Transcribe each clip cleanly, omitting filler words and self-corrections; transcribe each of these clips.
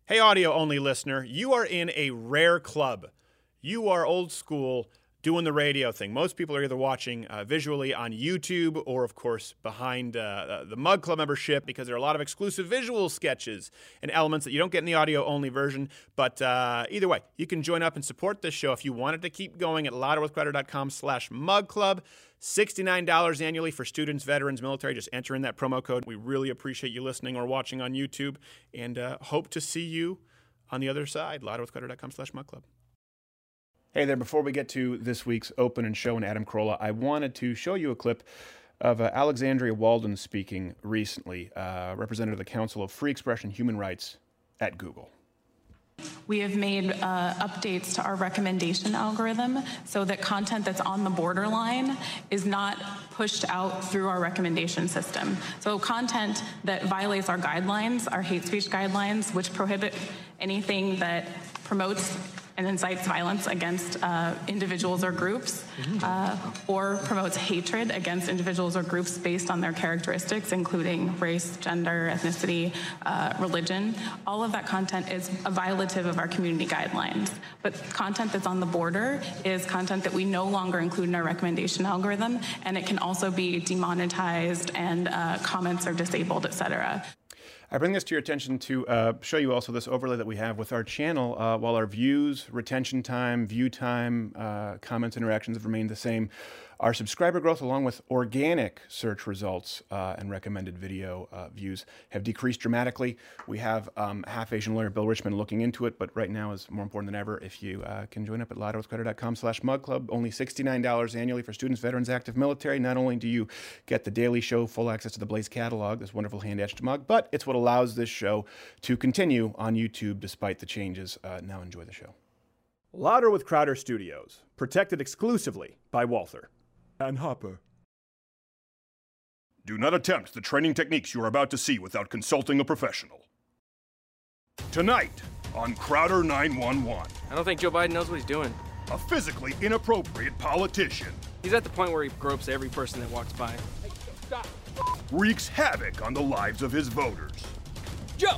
Hey, audio-only listener, you are in a rare club. You are old school, doing the radio thing. Most people are either watching visually on YouTube or, of course, behind the Mug Club membership, because there are a lot of exclusive visual sketches and elements that you don't get in the audio-only version. But either way, you can join up and support this show if you want it to keep going at louderwithcrowder.com/mugclub. $69 annually for students, veterans, military. Just enter in that promo code. We really appreciate you listening or watching on YouTube, and hope to see you on the other side. louderwithcrowder.com/mugclub. Hey there, before we get to this week's Open and Show and Adam Carolla, I wanted to show you a clip of Alexandria Walden speaking recently, representative of the Council of Free Expression and Human Rights at Google. We have made updates to our recommendation algorithm so that content that's on the borderline is not pushed out through our recommendation system. So content that violates our guidelines, our hate speech guidelines, which prohibit anything that promotes and incites violence against individuals or groups, or promotes hatred against individuals or groups based on their characteristics, including race, gender, ethnicity, religion. All of that content is a violative of our community guidelines. But content that's on the border is content that we no longer include in our recommendation algorithm, and it can also be demonetized, and comments are disabled, etc. I bring this to your attention to show you also this overlay that we have with our channel. While our views, retention time, view time, comments, interactions have remained the same, our subscriber growth, along with organic search results and recommended video views, have decreased dramatically. We have Half Asian lawyer Bill Richmond looking into it, but right now is more important than ever if you can join up at louderwithcrowder.com/mugclub. Only $69 annually for students, veterans, active military. Not only do you get the daily show, full access to the Blaze catalog, this wonderful hand-etched mug, but it's what allows this show to continue on YouTube despite the changes. Now enjoy the show. Louder with Crowder Studios, protected exclusively by Walther and Hopper. Do not attempt the training techniques you are about to see without consulting a professional. Tonight on Crowder 911. I don't think Joe Biden knows what he's doing. A physically inappropriate politician. He's at the point where he gropes every person that walks by. Hey, stop. Wreaks havoc on the lives of his voters. Joe!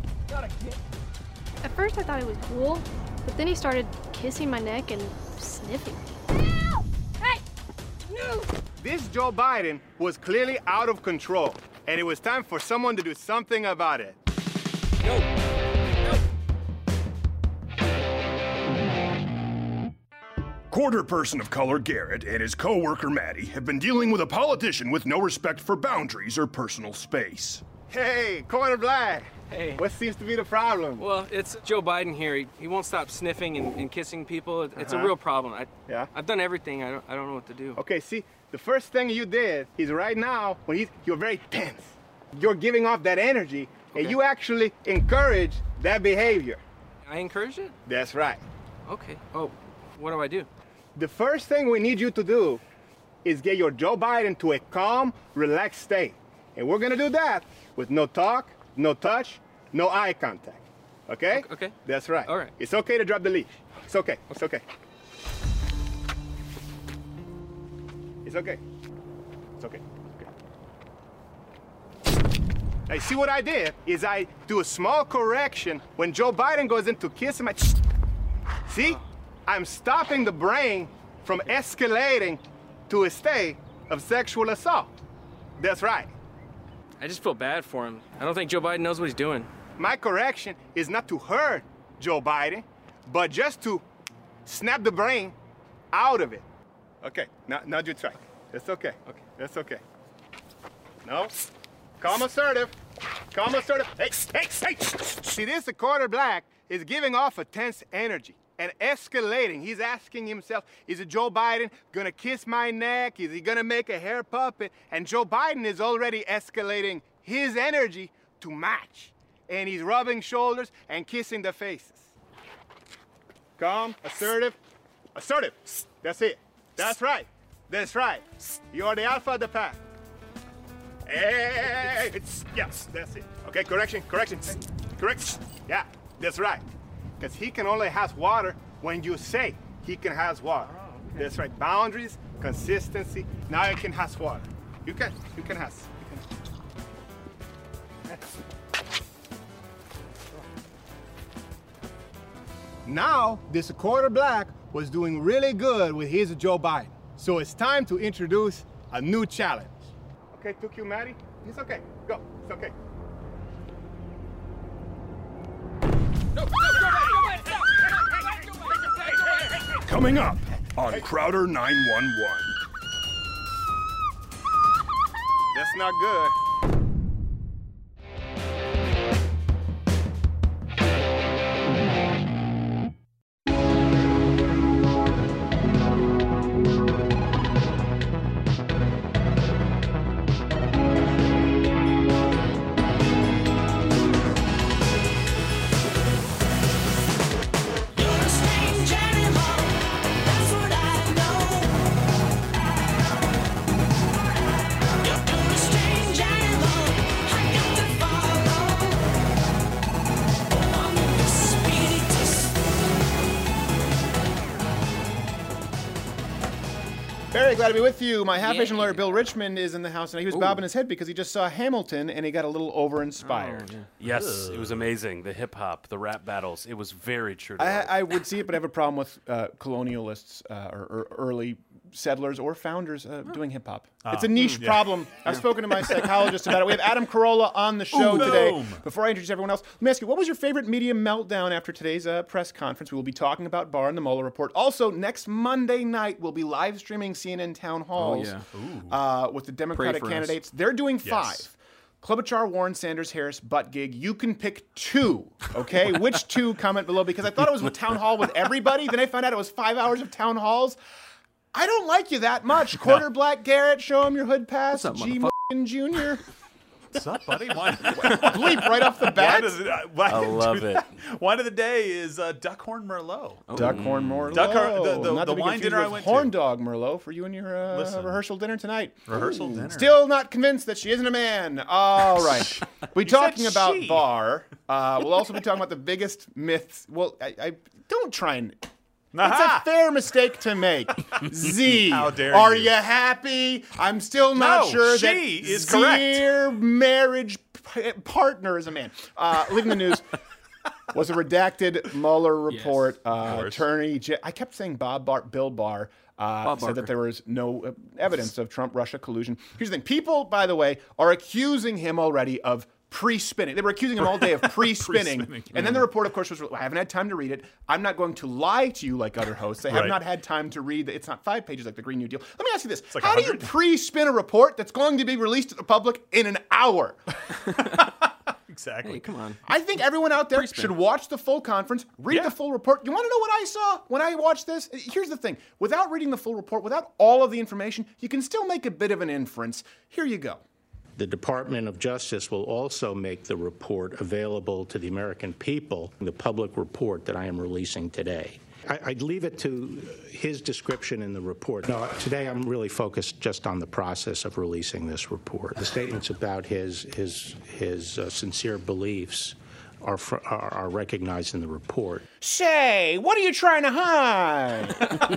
At first I thought it was cool, but then he started kissing my neck and sniffing. Hey! No! This Joe Biden was clearly out of control, and it was time for someone to do something about it. No! Quarter person of color Garrett and his co-worker Maddie have been dealing with a politician with no respect for boundaries or personal space. Hey, Corner Black. Hey. What seems to be the problem? Well, it's Joe Biden here. He won't stop sniffing and kissing people. It's a real problem. I've done everything. I don't know what to do. Okay, see, the first thing you did is right now, when you're very tense. You're giving off that energy, and you actually encourage that behavior. I encourage it? That's right. Okay. Oh, what do I do? The first thing we need you to do is get your Joe Biden to a calm, relaxed state. And we're gonna do that with no talk, no touch, no eye contact. Okay? Okay. That's right. All right. It's okay to drop the leash. It's okay. It's okay. It's okay. It's okay. Now, see what I did is I do a small correction when Joe Biden goes in to kiss him. See? I'm stopping the brain from escalating to a state of sexual assault. That's right. I just feel bad for him. I don't think Joe Biden knows what he's doing. My correction is not to hurt Joe Biden, but just to snap the brain out of it. Okay, now you try. That's okay. Okay, that's okay. No, calm assertive. Calm assertive. Hey. See, this Quarter Black is giving off a tense energy and escalating. He's asking himself, is it Joe Biden gonna kiss my neck? Is he gonna make a hair puppet? And Joe Biden is already escalating his energy to match. And he's rubbing shoulders and kissing the faces. Calm, assertive. That's it. That's right. That's right. You're the alpha of the pack. Hey, yes, that's it. Okay, correction. Yeah, that's right. Because he can only have water when you say he can have water. Oh, okay. That's right. Boundaries, consistency. Now you can have water. You can have. Now, this quarter black was doing really good with his Joe Biden. So it's time to introduce a new challenge. Okay, 2Q, Maddie? It's okay. Go. It's okay. Coming up on Crowder 911. That's not good. Very glad to be with you. My half-Asian lawyer, Bill Richmond, is in the house, and he was bobbing his head because he just saw Hamilton, and he got a little over-inspired. Yes, it was amazing. The hip-hop, the rap battles. It was very true to life. I would see it, but I have a problem with colonialists or early settlers or founders doing hip-hop. It's a niche problem. I've spoken to my psychologist about it. We have Adam Carolla on the show today. Before I introduce everyone else, let me ask you, what was your favorite media meltdown after today's press conference? We will be talking about Barr and the Mueller report. Also, next Monday night, we'll be live streaming CNN town halls with the Democratic candidates. They're doing 5. Klobuchar, Warren, Sanders, Harris, Buttigieg. You can pick 2, okay? Which 2? Comment below, because I thought it was a town hall with everybody. Then I found out it was 5 hours of town halls. I don't like you that much. Quarter Black Garrett, show him your hood pass. G. Jr. What's up, buddy? Bleep right off the bat. I love it. Wine of the day is Duckhorn Merlot. Duckhorn Merlot. The wine dinner I went to. Horn Dog Merlot for you and your rehearsal dinner tonight. Rehearsal dinner. Still not convinced that she isn't a man. All right. We're talking about Barr. We'll also be talking about the biggest myths. Well, I don't try and... It's a fair mistake to make. Z, how dare are you happy? I'm still not sure that is Z's marriage partner is a man. Leaving the news was a redacted Mueller report. Attorney, I kept saying Bill Barr. Said that there was no evidence of Trump-Russia collusion. Here's the thing. People, by the way, are accusing him already of pre-spinning. They were accusing him all day of pre-spinning. And then the report, of course, was, I haven't had time to read it. I'm not going to lie to you like other hosts. I have not had time to read it. It's not 5 pages like the Green New Deal. Let me ask you this. How do you pre-spin a report that's going to be released to the public in an hour? Exactly. Hey, come on. I think everyone out there should watch the full conference, read the full report. You want to know what I saw when I watched this? Here's the thing. Without reading the full report, without all of the information, you can still make a bit of an inference. Here you go. The Department of Justice will also make the report available to the American people, the public report that I am releasing today. I'd leave it to his description in the report. No, today I'm really focused just on the process of releasing this report. The statements about his sincere beliefs are recognized in the report. Say, what are you trying to hide?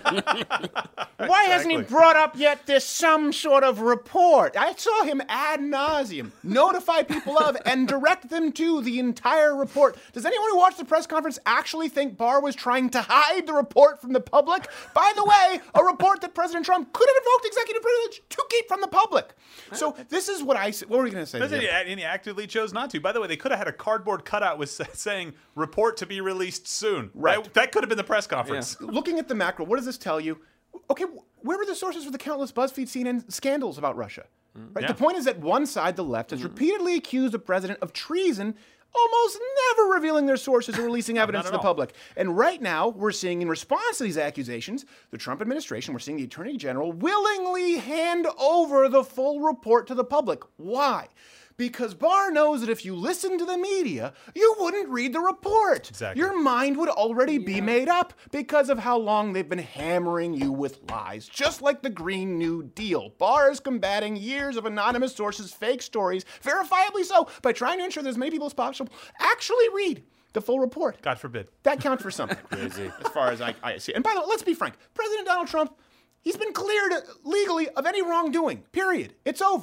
Why hasn't he brought up yet this some sort of report? I saw him ad nauseum notify people of and direct them to the entire report. Does anyone who watched the press conference actually think Barr was trying to hide the report from the public? By the way, a report that President Trump could have invoked executive privilege to keep from the public. So this is what I said. What were you going to say? And he actively chose not to. By the way, they could have had a cardboard cutout with saying, report to be released soon. Right. That could have been the press conference. Yeah. Looking at the macro, what does this tell you? Okay, where were the sources for the countless BuzzFeed CNN scandals about Russia? Right. The point is that one side, the left, has repeatedly accused the president of treason, almost never revealing their sources or releasing evidence to the public. And right now, we're seeing in response to these accusations, the Trump administration, we're seeing the Attorney General willingly hand over the full report to the public. Why? Because Barr knows that if you listen to the media, you wouldn't read the report. Exactly. Your mind would already be made up because of how long they've been hammering you with lies. Just like the Green New Deal. Barr is combating years of anonymous sources, fake stories, verifiably so, by trying to ensure that as many people as possible actually read the full report. God forbid. That counts for something. Crazy. As far as I see it. And by the way, let's be frank. President Donald Trump, he's been cleared legally of any wrongdoing. Period. It's over.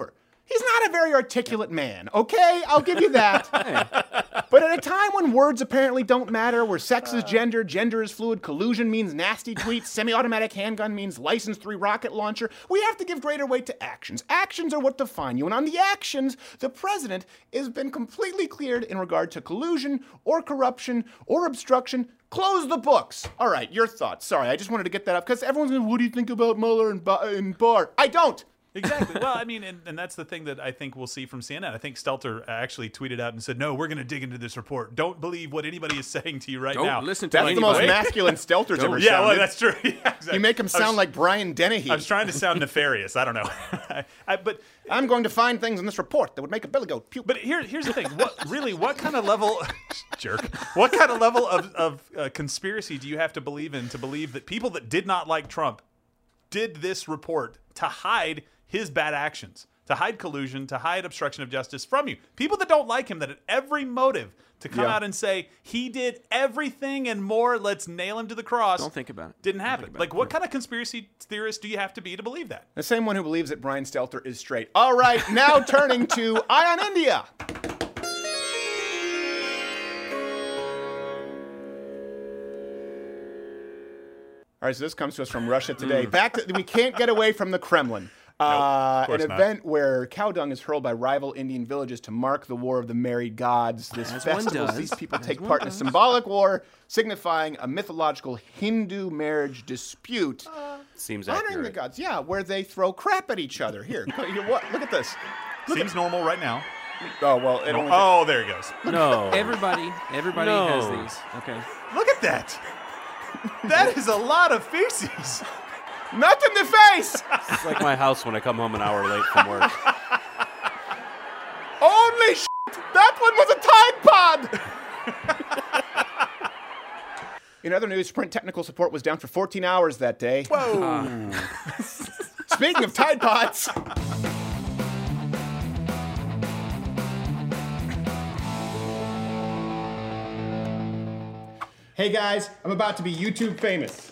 He's not a very articulate man, okay? I'll give you that. But at a time when words apparently don't matter, where sex is gender, gender is fluid, collusion means nasty tweets, semi-automatic handgun means license 3 rocket launcher, we have to give greater weight to actions. Actions are what define you. And on the actions, the president has been completely cleared in regard to collusion or corruption or obstruction. Close the books. All right, your thoughts. Sorry, I just wanted to get that up because everyone's going, what do you think about Mueller and Barr? I don't. Exactly. Well, I mean, and that's the thing that I think we'll see from CNN. I think Stelter actually tweeted out and said, no, we're going to dig into this report. Don't believe what anybody is saying to you right now. Don't listen to That's the most masculine Stelter's ever sounded. Yeah, well, that's true. Yeah, exactly. You make him sound like Brian Dennehy. I was trying to sound nefarious. I don't know. But I'm going to find things in this report that would make a billy goat puke. But here's the thing. What kind of level... jerk. What kind of level of conspiracy do you have to believe in to believe that people that did not like Trump did this report to hide his bad actions, to hide collusion, to hide obstruction of justice from you? People that don't like him, that had every motive to come out and say, he did everything and more, let's nail him to the cross. Don't think about it. Didn't happen. Like, what kind of conspiracy theorist do you have to be to believe that? The same one who believes that Brian Stelter is straight. All right, now turning to Eye on India. All right, so this comes to us from Russia Today. We can't get away from the Kremlin. An event where cow dung is hurled by rival Indian villages to mark the War of the Married Gods. This festival, these people take part in a symbolic war signifying a mythological Hindu marriage dispute. Seems honoring accurate. the gods, yeah, where they throw crap at each other. Here, look at this. Seems normal right now. Oh, well. Oh, there he goes. No. Everybody has these. Okay. Look at that. That is a lot of feces. Not in the face! It's like my house when I come home an hour late from work. Holy shit! That one was a Tide Pod! In other news, Sprint technical support was down for 14 hours that day. Whoa! Speaking of Tide Pods... Hey guys, I'm about to be YouTube famous.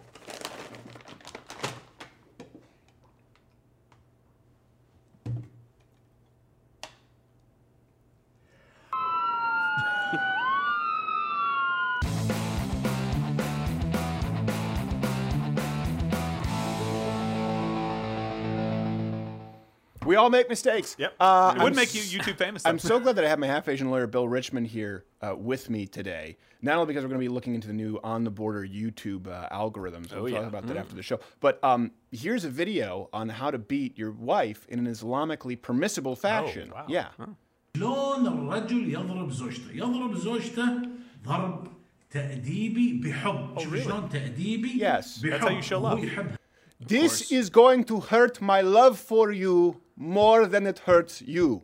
We all make mistakes. Yep. It would make you YouTube famous. I'm so glad that I have my half-Asian lawyer, Bill Richmond, here with me today. Not only because we're going to be looking into the new On the Border YouTube algorithms. We'll talk about that after the show. But here's a video on how to beat your wife in an Islamically permissible fashion. Oh, wow. Yeah. شلون الرجل يضرب زوجته؟ يضرب زوجته ضرب تأديبي بحب. شلون تأديبي؟ Yes. That's how you show love. This is going to hurt my love for you more than it hurts you.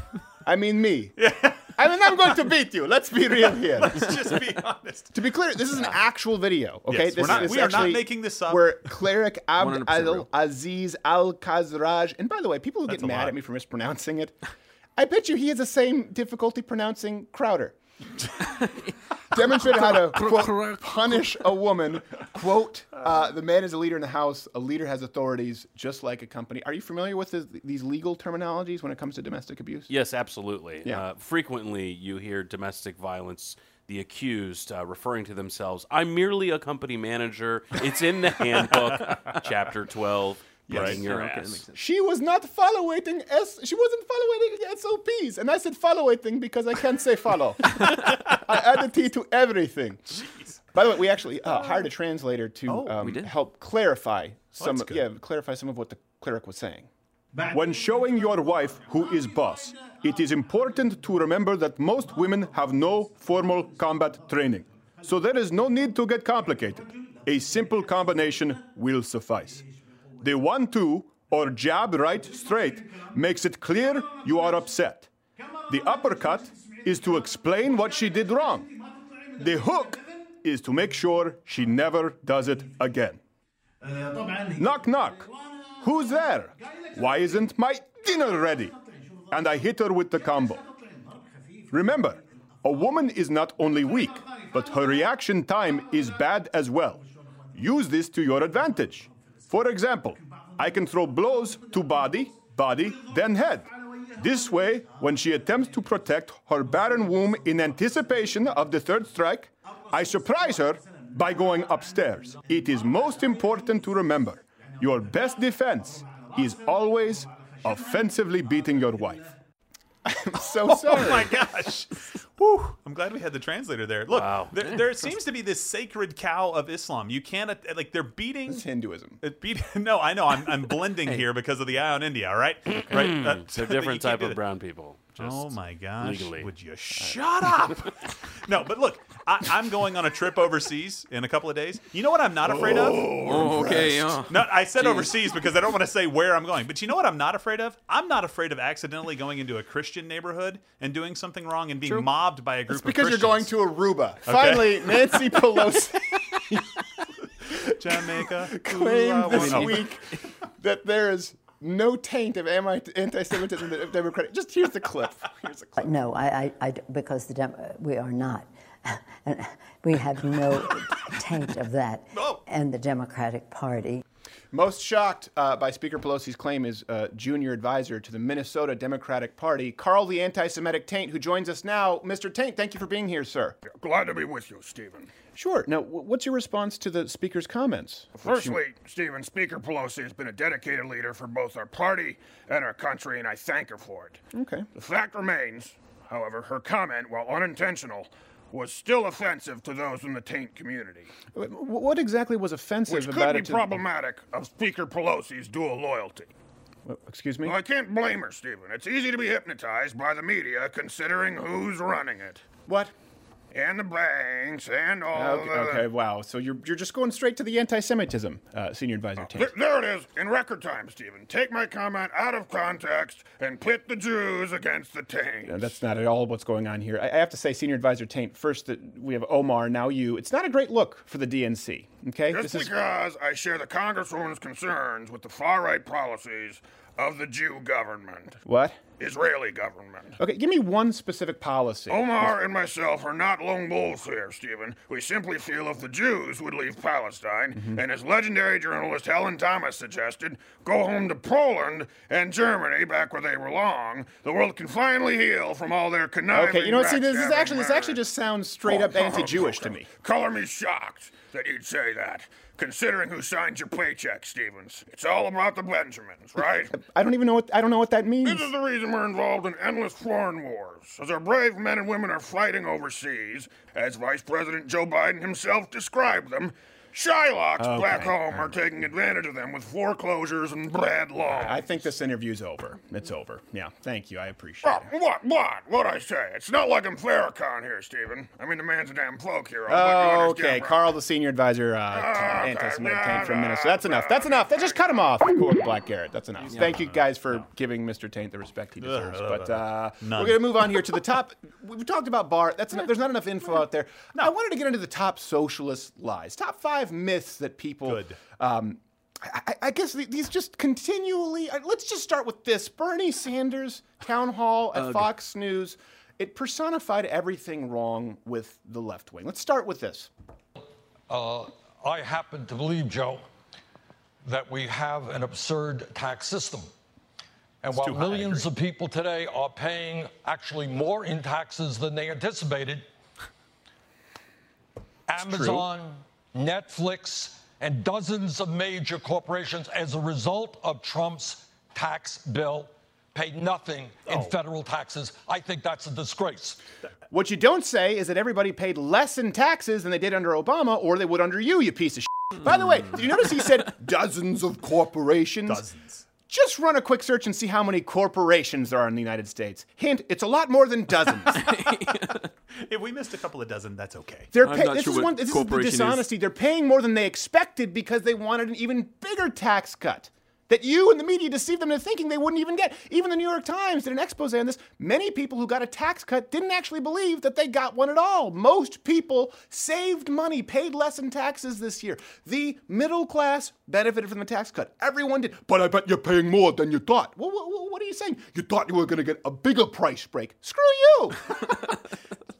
I mean me. I mean, I'm going to beat you. Let's be real here. Let's just be honest. To be clear, this is an actual video. Okay, yes, we are not making this up. Where cleric Abd al-Aziz al-Khazraj, and by the way, people who get mad at me for mispronouncing it, I bet you he has the same difficulty pronouncing Crowder. Demonstrated how to, quote, punish a woman. Quote, the man is a leader in the house. A leader has authorities, just like a company. Are you familiar with these legal terminologies when it comes to domestic abuse? Yes, absolutely. Yeah. Frequently, you hear domestic violence, the accused referring to themselves, I'm merely a company manager. It's in the handbook, chapter 12. Yes. Your ass. She was not following she wasn't following SOPs. And I said following because I can't say follow. I added T to everything. Jeez. By the way, we actually hired a translator to help clarify some of what the cleric was saying. When showing your wife who is boss, it is important to remember that most women have no formal combat training. So there is no need to get complicated. A simple combination will suffice. The 1-2 or jab right straight makes it clear you are upset. The uppercut is to explain what she did wrong. The hook is to make sure she never does it again. Knock, knock. Who's there? Why isn't my dinner ready? And I hit her with the combo. Remember, a woman is not only weak, but her reaction time is bad as well. Use this to your advantage. For example, I can throw blows to body body, then head. This way, when she attempts to protect her barren womb in anticipation of the third strike, I surprise her by going upstairs. It is most important to remember, your best defense is always offensively beating your wife. I'm so sorry. Oh my gosh. Whew. I'm glad we had the translator there. Look, there seems to be this sacred cow of Islam. You can't, like, they're beating... It's Hinduism. No, I know. I'm blending here because of the eye on India, all right? Right? It's a different type of brown people. Oh my gosh. Legally. Would you shut up? No, but look, I'm going on a trip overseas in a couple of days. You know what I'm not afraid of? Okay. No, I said overseas because I don't want to say where I'm going. But you know what I'm not afraid of? I'm not afraid of accidentally going into a Christian neighborhood and doing something wrong and being mobbed by a group of Christians. Because you're going to Aruba. Okay. Finally, Nancy Pelosi Jamaica claimed this week that there is no taint of anti-Semitism of Democratic. Just here's the clip. No, because we are not. We have no taint of that in the Democratic Party. Most shocked by Speaker Pelosi's claim is junior advisor to the Minnesota Democratic Party, Carl the Anti-Semitic Taint, who joins us now. Mr. Taint, thank you for being here, sir. Glad to be with you, Stephen. Sure. Now, what's your response to the Speaker's comments? Firstly, Stephen, Speaker Pelosi has been a dedicated leader for both our party and our country, and I thank her for it. Okay. The fact remains, however, her comment, while unintentional, was still offensive to those in the Taint community. What exactly was offensive about it? Which could be problematic of Speaker Pelosi's dual loyalty. Excuse me? Well, I can't blame her, Stephen. It's easy to be hypnotized by the media considering who's running it. What? And the banks and all Okay, wow. So you're just going straight to the anti-Semitism, Senior Advisor Taint. There it is, in record time, Stephen. Take my comment out of context and pit the Jews against the Taint. No, that's not at all what's going on here. I have to say, Senior Advisor Taint, first that we have Omar, now you. It's not a great look for the DNC, okay? Just because I share the Congresswoman's concerns with the far-right policies of the Jew government. What? Israeli government. Okay, give me one specific policy. Omar and myself are not lone wolves here, Stephen. We simply feel if the Jews would leave Palestine, and as legendary journalist Helen Thomas suggested, go home to Poland and Germany, back where they belong, the world can finally heal from all their conniving. Okay, you know what? See, this actually just sounds straight up anti-Jewish to me. Color me shocked that you'd say that. Considering who signs your paycheck, Stevens. It's all about the Benjamins, right? I don't know what that means. This is the reason we're involved in endless foreign wars. As our brave men and women are fighting overseas, as Vice President Joe Biden himself described them, Shylocks back home are taking advantage of them with foreclosures and bad laws. I think this interview's over. It's over. Yeah, thank you. I appreciate it. What'd I say? It's not like I'm Farrakhan here, Stephen. I mean, the man's a damn folk hero. Okay, Carl, the Senior Advisor, Anti-Semitic Taint from Minnesota. That's enough. That's enough. Just cut him off. Black Garrett. That's enough. Thank you guys for giving Mr. Taint the respect he deserves. But we're going to move on here to the top. We've talked about Barr. There's not enough info out there. I wanted to get into the top socialist lies. Top 5 myths that people... I guess these just continually... Let's just start with this. Bernie Sanders town hall at Fox News. It personified everything wrong with the left wing. Let's start with this. I happen to believe, Joe, that we have an absurd tax system. And while millions of people today are paying actually more in taxes than they anticipated, Amazon, Netflix, and dozens of major corporations, as a result of Trump's tax bill, pay nothing in federal taxes. I think that's a disgrace. What you don't say is that everybody paid less in taxes than they did under Obama, or they would under you piece of shit. By the way, did you notice he said dozens of corporations? Dozens. Just run a quick search and see how many corporations there are in the United States. Hint, it's a lot more than dozens. If we missed a couple of dozen, that's okay. This is the dishonesty. They're paying more than they expected because they wanted an even bigger tax cut that you and the media deceived them into thinking they wouldn't even get. Even the New York Times did an expose on this. Many people who got a tax cut didn't actually believe that they got one at all. Most people saved money, paid less in taxes this year. The middle class benefited from the tax cut. Everyone did. But I bet you're paying more than you thought. Well, what are you saying? You thought you were going to get a bigger price break. Screw you.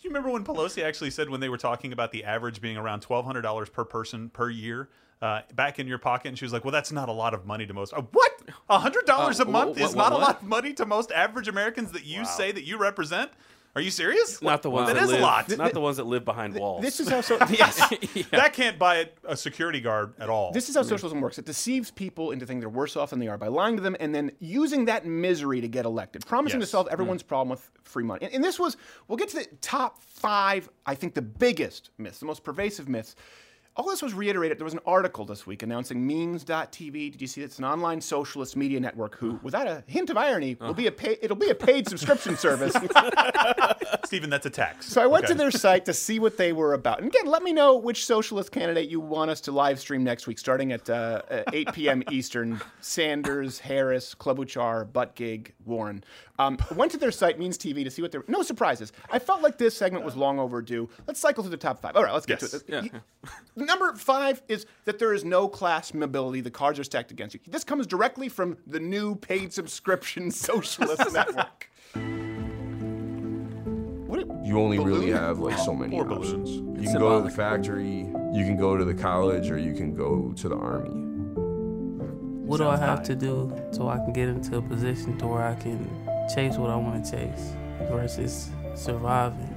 you remember when Pelosi actually said when they were talking about the average being around $1,200 per person per year back in your pocket, and she was like, well, that's not a lot of money to most. What? $100 a month is not a lot of money to most average Americans that you say that you represent? Are you serious? Not the ones that is live, a lot. Not the ones that live behind walls. This is how yes. That can't buy a security guard at all. This is how socialism works. It deceives people into thinking they're worse off than they are by lying to them and then using that misery to get elected, promising to solve everyone's problem with free money. And this was, we'll get to the top 5, I think the biggest myths, the most pervasive myths. All this was reiterated. There was an article this week announcing Means.tv. Did you see it? It's an online socialist media network who, without a hint of irony, it'll be a paid subscription service. Stephen, that's a tax. So I went to their site to see what they were about. And again, let me know which socialist candidate you want us to live stream next week, starting at 8 p.m. Eastern. Sanders, Harris, Klobuchar, Buttigieg, Warren. I went to their site, Means TV, to see what they're... No surprises. I felt like this segment was long overdue. Let's cycle through the top 5. All right, let's get to it. Yeah. Number 5 is that there is no class mobility. The cards are stacked against you. This comes directly from the new paid subscription socialist network. You only really have like so many options. You can go to the factory, you can go to the college, or you can go to the army. What do I have to do so I can get into a position to where I can chase what I want to chase versus surviving?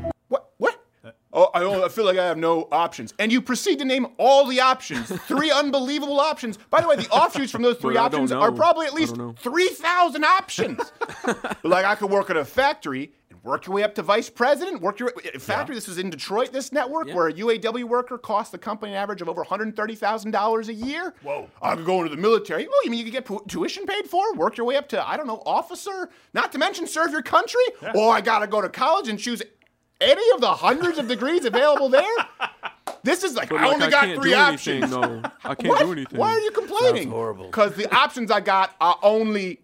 Oh, I feel like I have no options. And you proceed to name all the options. 3 unbelievable options. By the way, the offshoots from those 3 options are probably at least 3,000 options. Like I could work at a factory and work your way up to vice president. Factory. This was in Detroit, this network, where a UAW worker cost the company an average of over $130,000 a year. Whoa. I could go into the military. Oh, you mean you could get tuition paid for? Work your way up to, I don't know, officer? Not to mention serve your country? Yeah. Or I got to go to college and choose any of the hundreds of degrees available there? This is like, I only got 3 options. No, I can't do anything. Why are you complaining? Sounds horrible. Because the options I got are only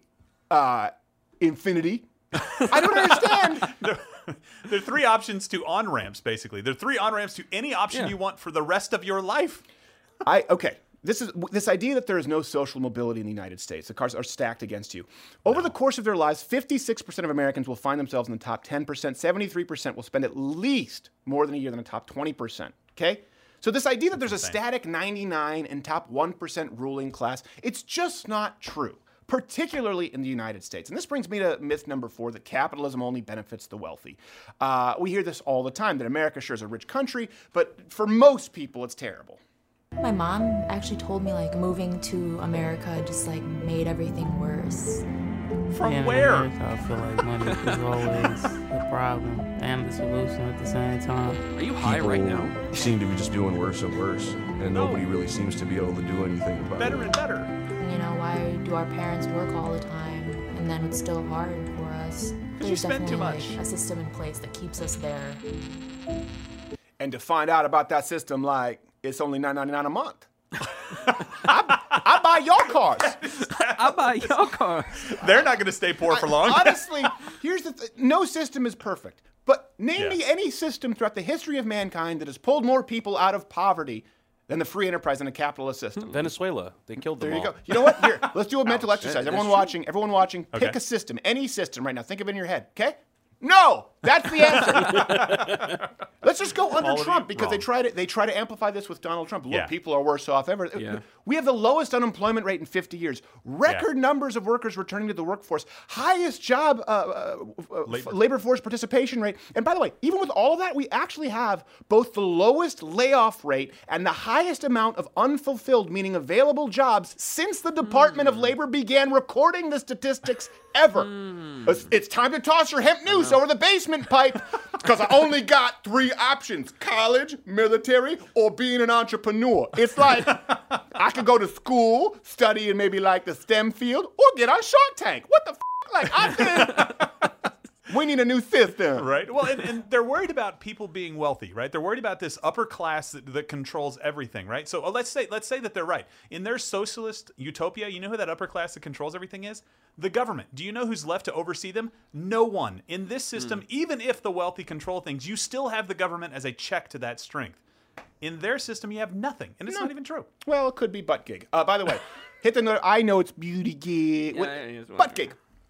infinity. I don't understand. There are 3 options to on-ramps, basically. There are 3 on-ramps to any option you want for the rest of your life. Okay. This idea that there is no social mobility in the United States. The cards are stacked against you. Over the course of their lives, 56% of Americans will find themselves in the top 10%. 73% will spend at least more than a year than the top 20%. Okay? So this idea that there's a static 99 and top 1% ruling class, it's just not true, particularly in the United States. And this brings me to myth number 4, that capitalism only benefits the wealthy. We hear this all the time, that America sure is a rich country, but for most people, it's terrible. My mom actually told me like moving to America just like made everything worse. From where? America, I feel like money is always the problem and the solution at the same time. Are you high right now? Seem to be just doing worse and worse, and nobody really seems to be able to do anything about it. Better and better. You know, why do our parents work all the time and then it's still hard for us? There's definitely like a system in place that keeps us there. And to find out about that system, like, it's only $9.99 a month. I buy your cars. I buy your cars. They're not going to stay poor for long. Honestly, here's the no system is perfect. But name me any system throughout the history of mankind that has pulled more people out of poverty than the free enterprise and a capitalist system. Venezuela. They killed them all. There you go. You know what? Here, let's do a mental exercise. Everyone watching, pick a system, any system right now. Think of it in your head, okay? No, that's the answer. Let's just go under Trump because they try to amplify this with Donald Trump. Look, people are worse off ever. Yeah. We have the lowest unemployment rate in 50 years. Record numbers of workers returning to the workforce. Highest job labor force participation rate. And by the way, even with all of that, we actually have both the lowest layoff rate and the highest amount of unfulfilled, meaning available jobs, since the Department of Labor began recording the statistics ever. It's time to toss your hemp noose over the basement pipe because I only got 3 options: college, military, or being an entrepreneur. It's like I could go to school, study in maybe like the STEM field, or get on Shark Tank. What the f***? Like, I think we need a new system. Right. Well, and they're worried about people being wealthy, right? They're worried about this upper class that controls everything, right? So let's say that they're right. In their socialist utopia, you know who that upper class that controls everything is? The government. Do you know who's left to oversee them? No one. In this system, even if the wealthy control things, you still have the government as a check to that strength. In their system, you have nothing, and it's not even true. Well, it could be butt gig. By the way, hit the note. I know it's beauty gig. Butt gig.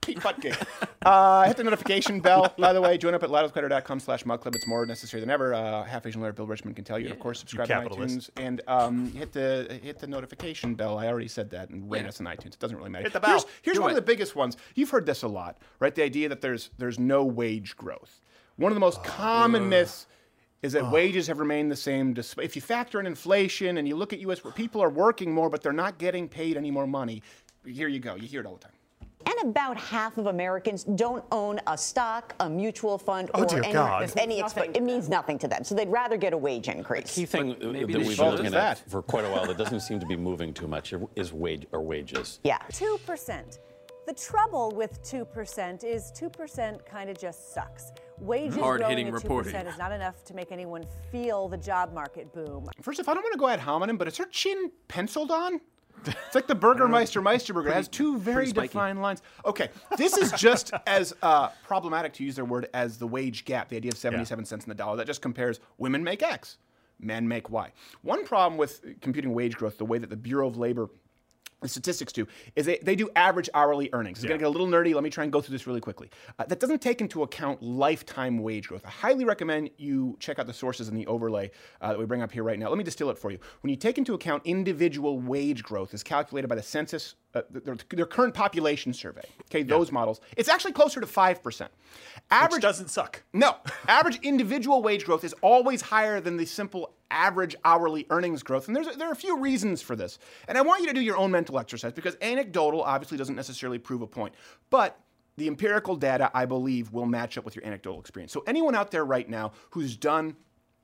Pete Buttigieg. Hit the notification bell, by the way. Join up at loudequator.com/mugclub. It's more necessary than ever. Half Asian lawyer Bill Richmond can tell you. And of course, subscribe to iTunes. And hit the notification bell. I already said that. And rate us on iTunes. It doesn't really matter. Hit the bell. Here's one of the biggest ones. You've heard this a lot, right? The idea that there's no wage growth. One of the most common myths is that wages have remained the same. If you factor in inflation and you look at U.S. where people are working more, but they're not getting paid any more money, here you go. You hear it all the time. And about half of Americans don't own a stock, a mutual fund, or any it means nothing to them. So they'd rather get a wage increase. The key thing that we've been looking at for quite a while that doesn't seem to be moving too much is wages. Yeah. 2%. The trouble with 2% is 2% kind of just sucks. Wages growing at 2% is not enough to make anyone feel the job market boom. First off, I don't want to go ad hominem, but is her chin penciled on? It's like the Burgermeister Meisterburger. It has two very defined lines. Okay, this is just as problematic, to use their word, as the wage gap, the idea of 77 cents in the dollar. That just compares women make X, men make Y. One problem with computing wage growth, the way that the Bureau of Labor the statistics do, is they do average hourly earnings. It's going to get a little nerdy. Let me try and go through this really quickly. That doesn't take into account lifetime wage growth. I highly recommend you check out the sources in the overlay that we bring up here right now. Let me distill it for you. When you take into account individual wage growth as calculated by the census, their current population survey, those models, it's actually closer to 5%. Which doesn't suck. No. Average individual wage growth is always higher than the simple average hourly earnings growth. And there are a few reasons for this. And I want you to do your own mental exercise because anecdotal obviously doesn't necessarily prove a point. But the empirical data, I believe, will match up with your anecdotal experience. So anyone out there right now who's done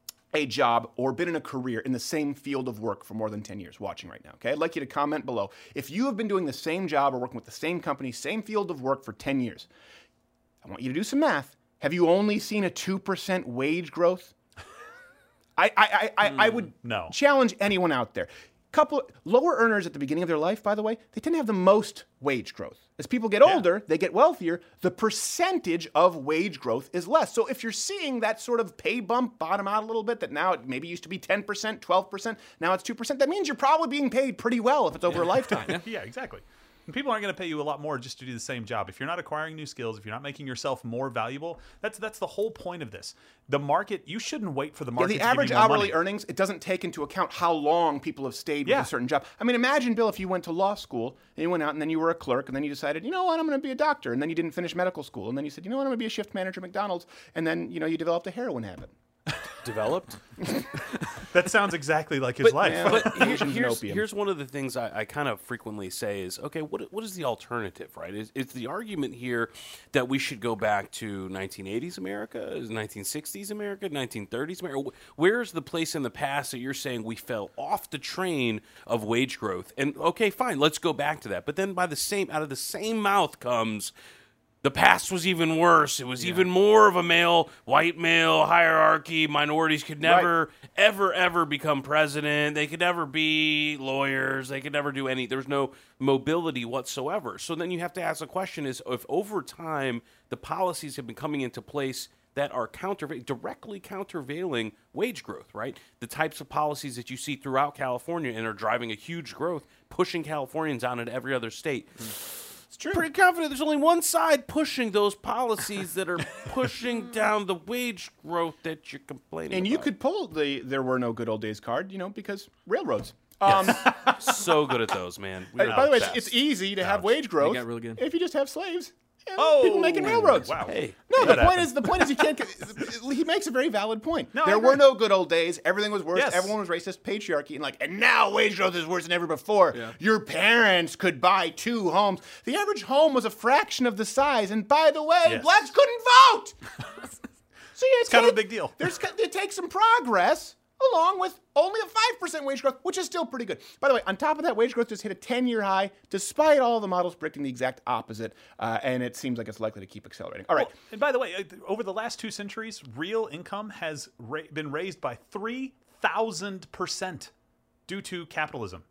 a job or been in a career in the same field of work for more than 10 years watching right now, okay? I'd like you to comment below. If you have been doing the same job or working with the same company, same field of work for 10 years, I want you to do some math. Have you only seen a 2% wage growth? I would challenge anyone out there. Lower earners at the beginning of their life, by the way, they tend to have the most wage growth. As people get older, they get wealthier, the percentage of wage growth is less. So if you're seeing that sort of pay bump bottom out a little bit, that now it maybe used to be 10%, 12%, now it's 2%, that means you're probably being paid pretty well if it's over a lifetime. Yeah, exactly. And people aren't going to pay you a lot more just to do the same job. If you're not acquiring new skills, if you're not making yourself more valuable, that's the whole point of this. The market, you shouldn't wait for the market to give you more money. The average hourly earnings, it doesn't take into account how long people have stayed with a certain job. I mean, imagine, Bill, if you went to law school and you went out and then you were a clerk and then you decided, you know what, I'm going to be a doctor. And then you didn't finish medical school. And then you said, you know what, I'm going to be a shift manager at McDonald's. And then, you developed a heroin habit. Developed? That sounds exactly like his life. But here's one of the things I kind of frequently say is, okay, what is the alternative, right? Is the argument here that we should go back to 1980s America, 1960s America, 1930s America? Where's the place in the past that you're saying we fell off the train of wage growth? And okay, fine, let's go back to that. But then out of the same mouth comes, the past was even worse. It was even more of a white male hierarchy. Minorities could never, ever become president. They could never be lawyers. They could never do any. There's no mobility whatsoever. So then you have to ask the question is, if over time the policies have been coming into place that are directly countervailing wage growth, right? The types of policies that you see throughout California and are driving a huge growth, pushing Californians down into every other state. It's true. Pretty confident there's only one side pushing those policies that are pushing down the wage growth that you're complaining and about. You could pull the "there were no good old days" card, because railroads. So good at those, man. By the way, it's easy to have wage growth really good. if you just have slaves. People making railroads. Wow. Hey. No, the point is you can't. He makes a very valid point. No, there were no good old days. Everything was worse. Yes. Everyone was racist, patriarchy, and now wage growth is worse than ever before. Yeah. Your parents could buy 2 homes. The average home was a fraction of the size. And by the way, blacks couldn't vote. So it's kind of a big deal. It takes some progress, along with only a 5% wage growth, which is still pretty good. By the way, on top of that, wage growth just hit a 10-year high, despite all the models predicting the exact opposite, and it seems like it's likely to keep accelerating. All right. Oh, and by the way, over the last 2 centuries, real income has been raised by 3,000% due to capitalism.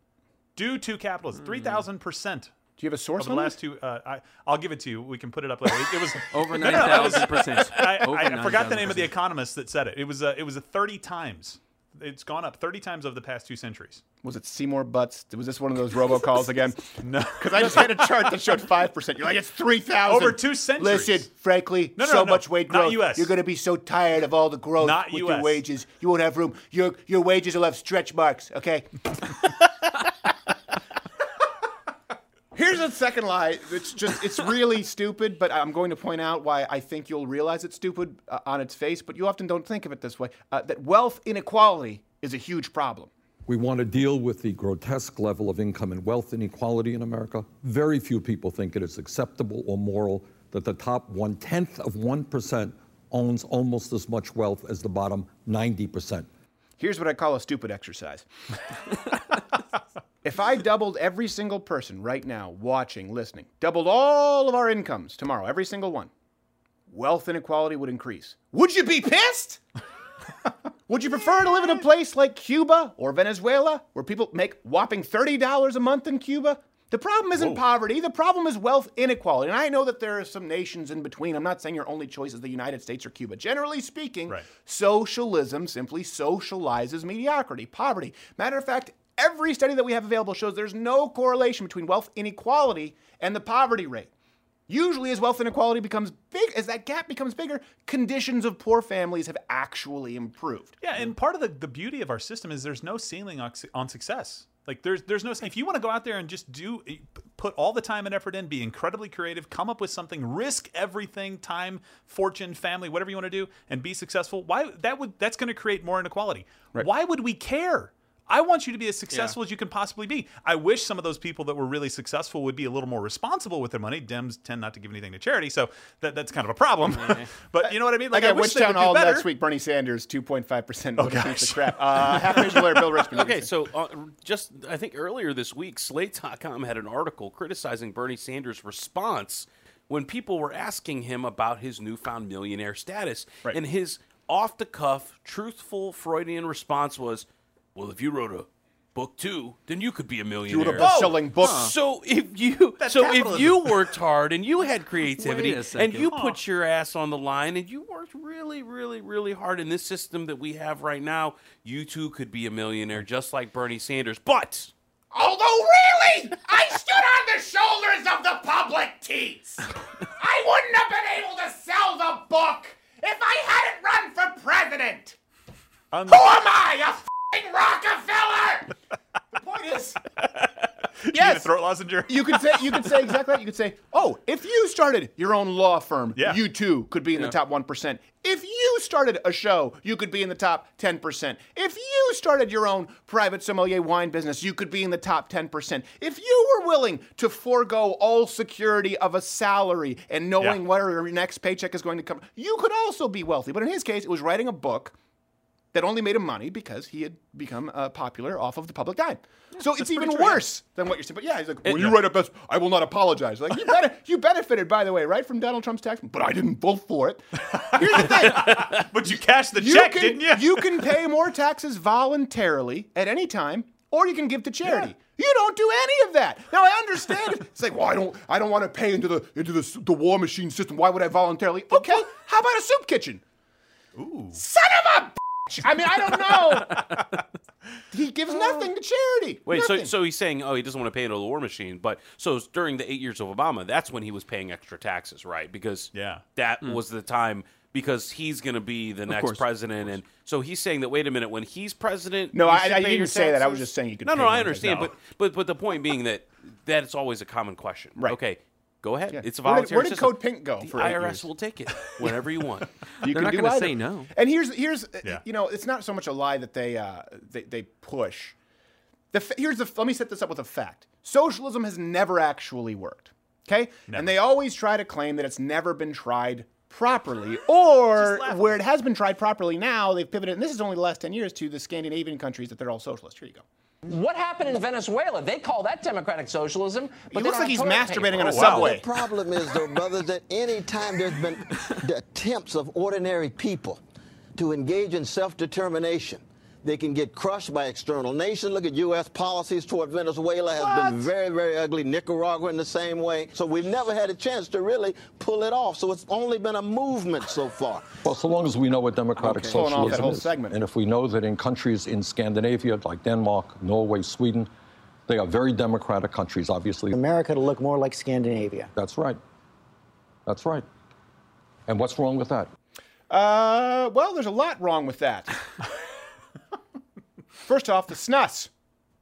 3,000%. Do you have a source on the last 2? I'll give it to you. We can put it up later. It was over 9,000%. I forgot the name of the economist that said it. It was a 30 times It's gone up 30 times over the past 2 centuries. Was it Seymour Butts? Was this one of those robocalls again? No. Because I just had a chart that showed 5%. You're like, it's 3,000. Over 2 centuries. Listen, frankly, much wage growth. Not U.S. You're going to be so tired of all the growth Not with US. your wages. You won't have room. Your wages will have stretch marks, okay? Here's a second lie. It's really stupid, but I'm going to point out why I think you'll realize it's stupid on its face, but you often don't think of it this way. That wealth inequality is a huge problem. We want to deal with the grotesque level of income and wealth inequality in America. Very few people think it is acceptable or moral that the top 1/10 of 1% owns almost as much wealth as the bottom 90%. Here's what I call a stupid exercise. If I doubled every single person right now, watching, listening, doubled all of our incomes tomorrow, every single one, wealth inequality would increase. Would you be pissed? Would you prefer to live in a place like Cuba or Venezuela, where people make whopping $30 a month in Cuba? The problem isn't poverty. The problem is wealth inequality. And I know that there are some nations in between. I'm not saying your only choice is the United States or Cuba. Generally speaking, socialism simply socializes mediocrity, poverty. Matter of fact, every study that we have available shows there's no correlation between wealth inequality and the poverty rate. Usually, as wealth inequality becomes big, as that gap becomes bigger, conditions of poor families have actually improved. Yeah, and part of the beauty of our system is there's no ceiling on success. Like there's no, if you want to go out there and just put all the time and effort in, be incredibly creative, come up with something, risk everything, time, fortune, family, whatever you want to do, and be successful, that's going to create more inequality. Right. Why would we care? I want you to be as successful as you can possibly be. I wish some of those people that were really successful would be a little more responsible with their money. Dems tend not to give anything to charity, so that's kind of a problem. But you know what I mean? Like, I wish they would do better. Next week, Bernie Sanders, 2.5%. What a piece of crap. Half-Nation lawyer Bill Richmond. Okay, so I think earlier this week, Slate.com had an article criticizing Bernie Sanders' response when people were asking him about his newfound millionaire status. Right. And his off-the-cuff, truthful Freudian response was, well, if you wrote a book too, then you could be a millionaire. You wrote a best-selling book. So if you worked hard and you had creativity and you put your ass on the line and you worked really, really, really hard in this system that we have right now, you too could be a millionaire, just like Bernie Sanders. But although really, I stood on the shoulders of the public teats. I wouldn't have been able to sell the book if I hadn't run for president. Who am I? Rockefeller! The point is, yes, a throat lozenge. You could say exactly that. You could say, oh, if you started your own law firm, you too could be in the top 1%. If you started a show, you could be in the top 10%. If you started your own private sommelier wine business, you could be in the top 10%. If you were willing to forego all security of a salary and knowing where your next paycheck is going to come, you could also be wealthy. But in his case, it was writing a book that only made him money because he had become popular off of the public dime. So it's even worse than what you're saying. But yeah, he's like, when you write a best, I will not apologize. Like, you benefited, by the way, right, from Donald Trump's tax, but I didn't vote for it. Here's the thing. But you cashed the check, didn't you? You can pay more taxes voluntarily at any time, or you can give to charity. Yeah. You don't do any of that. Now I understand. It's like, well, I don't want to pay into the war machine system. Why would I voluntarily? Okay, how about a soup kitchen? Ooh. Son of a I mean, I don't know. He gives nothing to charity. Wait, nothing. so he's saying, he doesn't want to pay into the war machine. But so during the 8 years of Obama, that's when he was paying extra taxes, right? Because that was the time, because he's going to be the next president. And so he's saying that, wait a minute, when he's president, no, I didn't say that. I was just saying you could. No, I understand. But the point being that it's always a common question. Right. Okay. Go ahead. Yeah. It's a voluntary Where did Code Pink go? The for IRS will take it whenever you want. They're not going to say no. And here's it's not so much a lie that they push. Let me set this up with a fact. Socialism has never actually worked. Okay? Never. And they always try to claim that it's never been tried properly, or where it has been tried properly now, they've pivoted, and this is only the last 10 years, to the Scandinavian countries that they're all socialist. Here you go. What happened in Venezuela? They call that democratic socialism. But he looks like he's masturbating on a subway. The problem is, though, brothers, that any time there's been the attempts of ordinary people to engage in self-determination, they can get crushed by external nations. Look at U.S. policies toward Venezuela has been very, very ugly. Nicaragua in the same way. So we've never had a chance to really pull it off. So it's only been a movement so far. Well, so long as we know what democratic socialism is, and if we know that in countries in Scandinavia, like Denmark, Norway, Sweden, they are very democratic countries, obviously. America to look more like Scandinavia. That's right. That's right. And what's wrong with that? Well, there's a lot wrong with that. First off, the snus.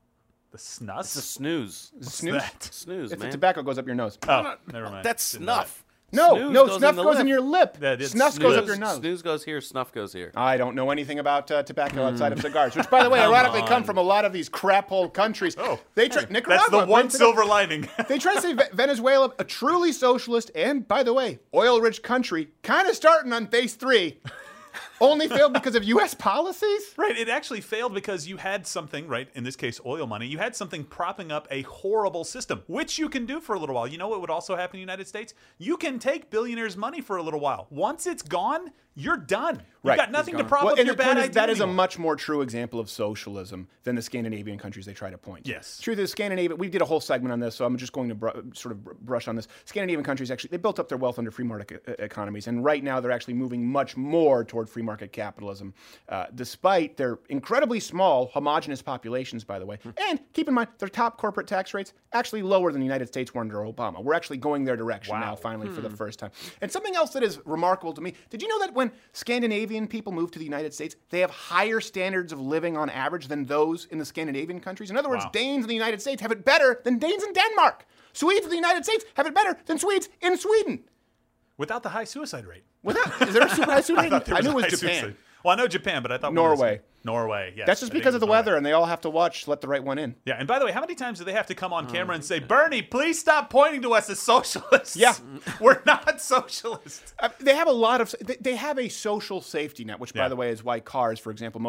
The snus? It's a snooze. Snooze? Snooze, it's man. The tobacco goes up your nose. Oh, never mind. That's snuff. No, snuff goes in your lip. Snus goes up your nose. Snooze goes here, snuff goes here. I don't know anything about tobacco outside of cigars, which, by the way, ironically come from a lot of these crap-hole countries. Oh, they try, Nicaragua. That's the one silver lining. They try to say Venezuela, a truly socialist and, by the way, oil-rich country, kind of starting on phase 3. Only failed because of U.S. policies? Right. It actually failed because you had something, right, in this case, oil money. You had something propping up a horrible system, which you can do for a little while. You know what would also happen in the United States? You can take billionaires' money for a little while. Once it's gone, you're done. You've got nothing to prop up your bad idea. That is a much more true example of socialism than the Scandinavian countries they try to point. Yes. Truth is, Scandinavia, we did a whole segment on this, so I'm just going to sort of brush on this. Scandinavian countries, actually, they built up their wealth under free market economies, and right now they're actually moving much more toward free market capitalism, despite their incredibly small, homogenous populations, by the way. And keep in mind, their top corporate tax rates actually lower than the United States were under Obama. We're actually going their direction now, finally, for the first time. And something else that is remarkable to me, did you know that when Scandinavian people move to the United States, they have higher standards of living on average than those in the Scandinavian countries? In other words, Danes in the United States have it better than Danes in Denmark. Swedes in the United States have it better than Swedes in Sweden. Without the high suicide rate. Is there a super high suicide rate? I knew it was Japan. Suicide. Well, I know Japan, but I thought Norway. Norway, yes. That's just because of the weather, and they all have to watch Let the Right One In. Yeah, and by the way, how many times do they have to come on camera and say, Bernie, please stop pointing to us as socialists? Yeah. We're not socialists. They have a lot of, they have a social safety net, which, by the way, is why cars, for example,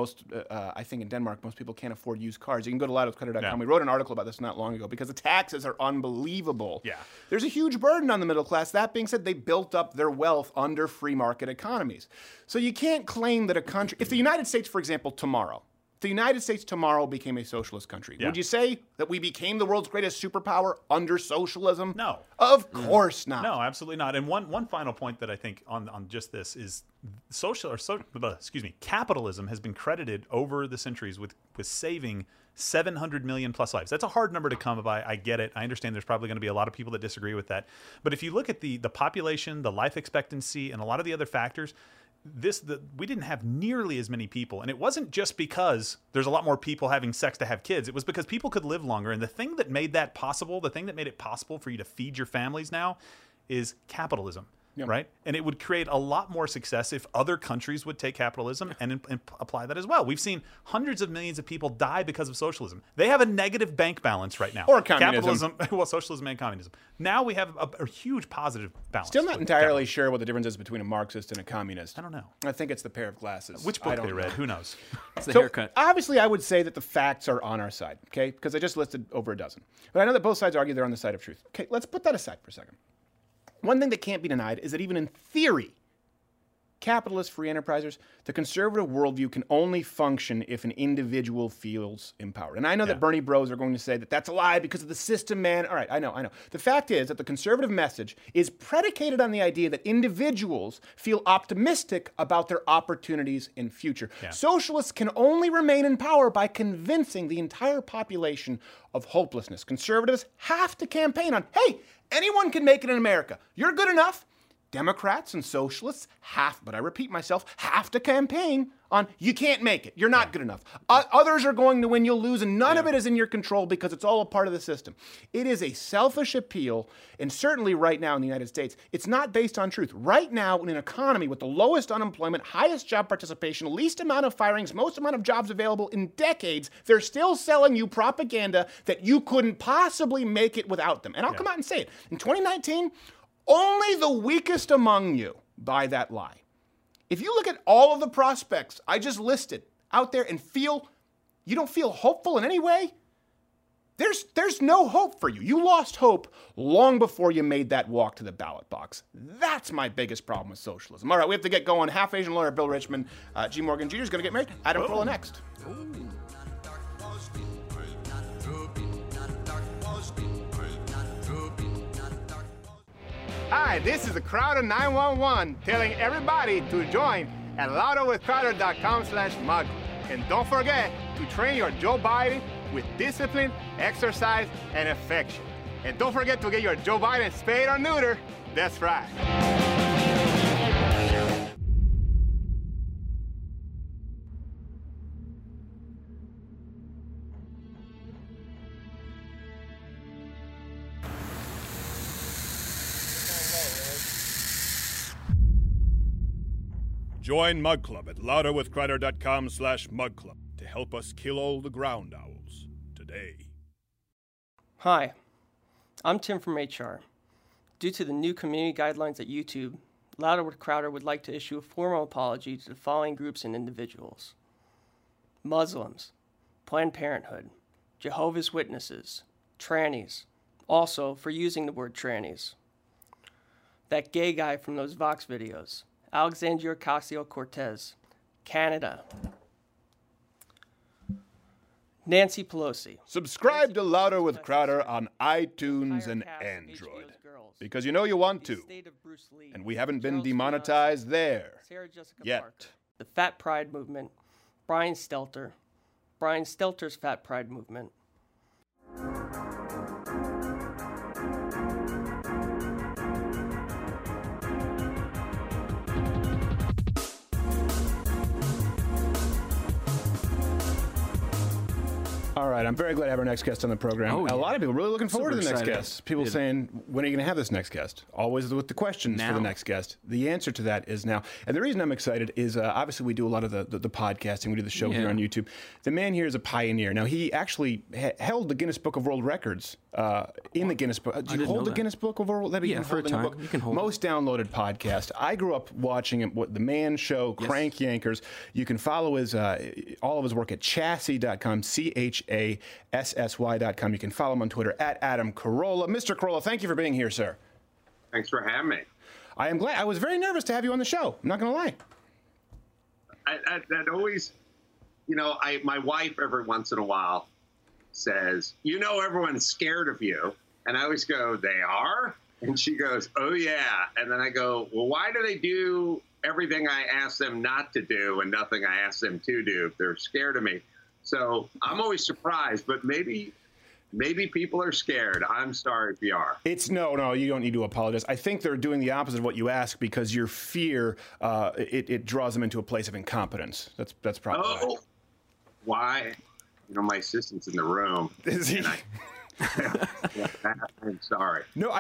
I think in Denmark, most people can't afford used cars. You can go to loudwithcreditor.com. Yeah. We wrote an article about this not long ago because the taxes are unbelievable. Yeah. There's a huge burden on the middle class. That being said, they built up their wealth under free market economies. So you can't claim that a country, if the United States, for example, tomorrow became a socialist country, would you say that we became the world's greatest superpower under socialism? No. Of course not. No, absolutely not. And one final point that I think on just this is capitalism has been credited over the centuries with saving 700 million plus lives. That's a hard number to come by. I get it. I understand there's probably going to be a lot of people that disagree with that. But if you look at the population, the life expectancy, and a lot of the other factors, we didn't have nearly as many people. And it wasn't just because there's a lot more people having sex to have kids. It was because people could live longer. And the thing that made that possible, the thing that made it possible for you to feed your families now is capitalism. Yep. Right? And it would create a lot more success if other countries would take capitalism and apply that as well. We've seen hundreds of millions of people die because of socialism. They have a negative bank balance right now. Or communism. Well, socialism and communism. Now we have a huge positive balance. Still not entirely sure what the difference is between a Marxist and a communist. I don't know. I think it's the pair of glasses. Which book they read? Who knows? It's the haircut. Obviously, I would say that the facts are on our side, okay? Because I just listed over a dozen. But I know that both sides argue they're on the side of truth. Okay, let's put that aside for a second. One thing that can't be denied is that even in theory, capitalist free enterprisers, the conservative worldview can only function if an individual feels empowered. And I know that Bernie bros are going to say that that's a lie because of the system, man. All right, I know. The fact is that the conservative message is predicated on the idea that individuals feel optimistic about their opportunities in future. Yeah. Socialists can only remain in power by convincing the entire population of hopelessness. Conservatives have to campaign on, hey, anyone can make it in America. You're good enough. Democrats and socialists but I repeat myself, have to campaign on you can't make it. You're not good enough. Others are going to win, you'll lose, and none of it is in your control because it's all a part of the system. It is a selfish appeal, and certainly right now in the United States, it's not based on truth. Right now, in an economy with the lowest unemployment, highest job participation, least amount of firings, most amount of jobs available in decades, they're still selling you propaganda that you couldn't possibly make it without them. And I'll come out and say it. In 2019, only the weakest among you buy that lie. If you look at all of the prospects I just listed out there and you don't feel hopeful in any way, there's no hope for you. You lost hope long before you made that walk to the ballot box. That's my biggest problem with socialism. All right, we have to get going. Half Asian lawyer Bill Richmond, G. Morgan Jr. is going to get married. Adam Carolla next. Hi, this is the Crowder 911 telling everybody to join at louderwithcrowder.com/mug. And don't forget to train your Joe Biden with discipline, exercise, and affection. And don't forget to get your Joe Biden spayed or neuter. That's right. Join Mug Club at louderwithcrowder.com/mugclub to help us kill all the ground owls today. Hi, I'm Tim from HR. Due to the new community guidelines at YouTube, Louder with Crowder would like to issue a formal apology to the following groups and individuals: Muslims, Planned Parenthood, Jehovah's Witnesses, trannies, also for using the word trannies. That gay guy from those Vox videos, Alexandria Ocasio-Cortez, Canada. Nancy Pelosi. Subscribe to Louder with Crowder on iTunes and Android, because you know you want to, and we haven't been demonetized there yet. The Fat Pride Movement, Brian Stelter, Brian Stelter's Fat Pride Movement. All right, I'm very glad to have our next guest on the program. A lot of people really looking forward to the next guest. People saying, when are you going to have this next guest? Always with the questions for the next guest. The answer to that is now. And the reason I'm excited is obviously we do a lot of the podcasting. We do the show here on YouTube. The man here is a pioneer. Now, he actually held the Guinness Book of World Records in the Guinness Book. Do you hold the Guinness Book of World Records? For a time. You can hold Most downloaded podcast. I grew up watching it, The Man Show, Crank Yankers. You can follow his all of his work at chassis.com, CHASSY.com. You can follow him on Twitter at Adam Carolla. Mr. Carolla, thank you for being here, sir. Thanks for having me. I am glad. I was very nervous to have you on the show. I'm not going to lie. That always, my wife every once in a while says, everyone's scared of you. And I always go, they are? And she goes, oh, yeah. And then I go, well, why do they do everything I ask them not to do and nothing I ask them to do if they're scared of me? So I'm always surprised, but maybe people are scared. I'm sorry if you are. No, you don't need to apologize. I think they're doing the opposite of what you ask because your fear, it draws them into a place of incompetence. That's probably why. My assistant's in the room. Is he? I'm sorry. No,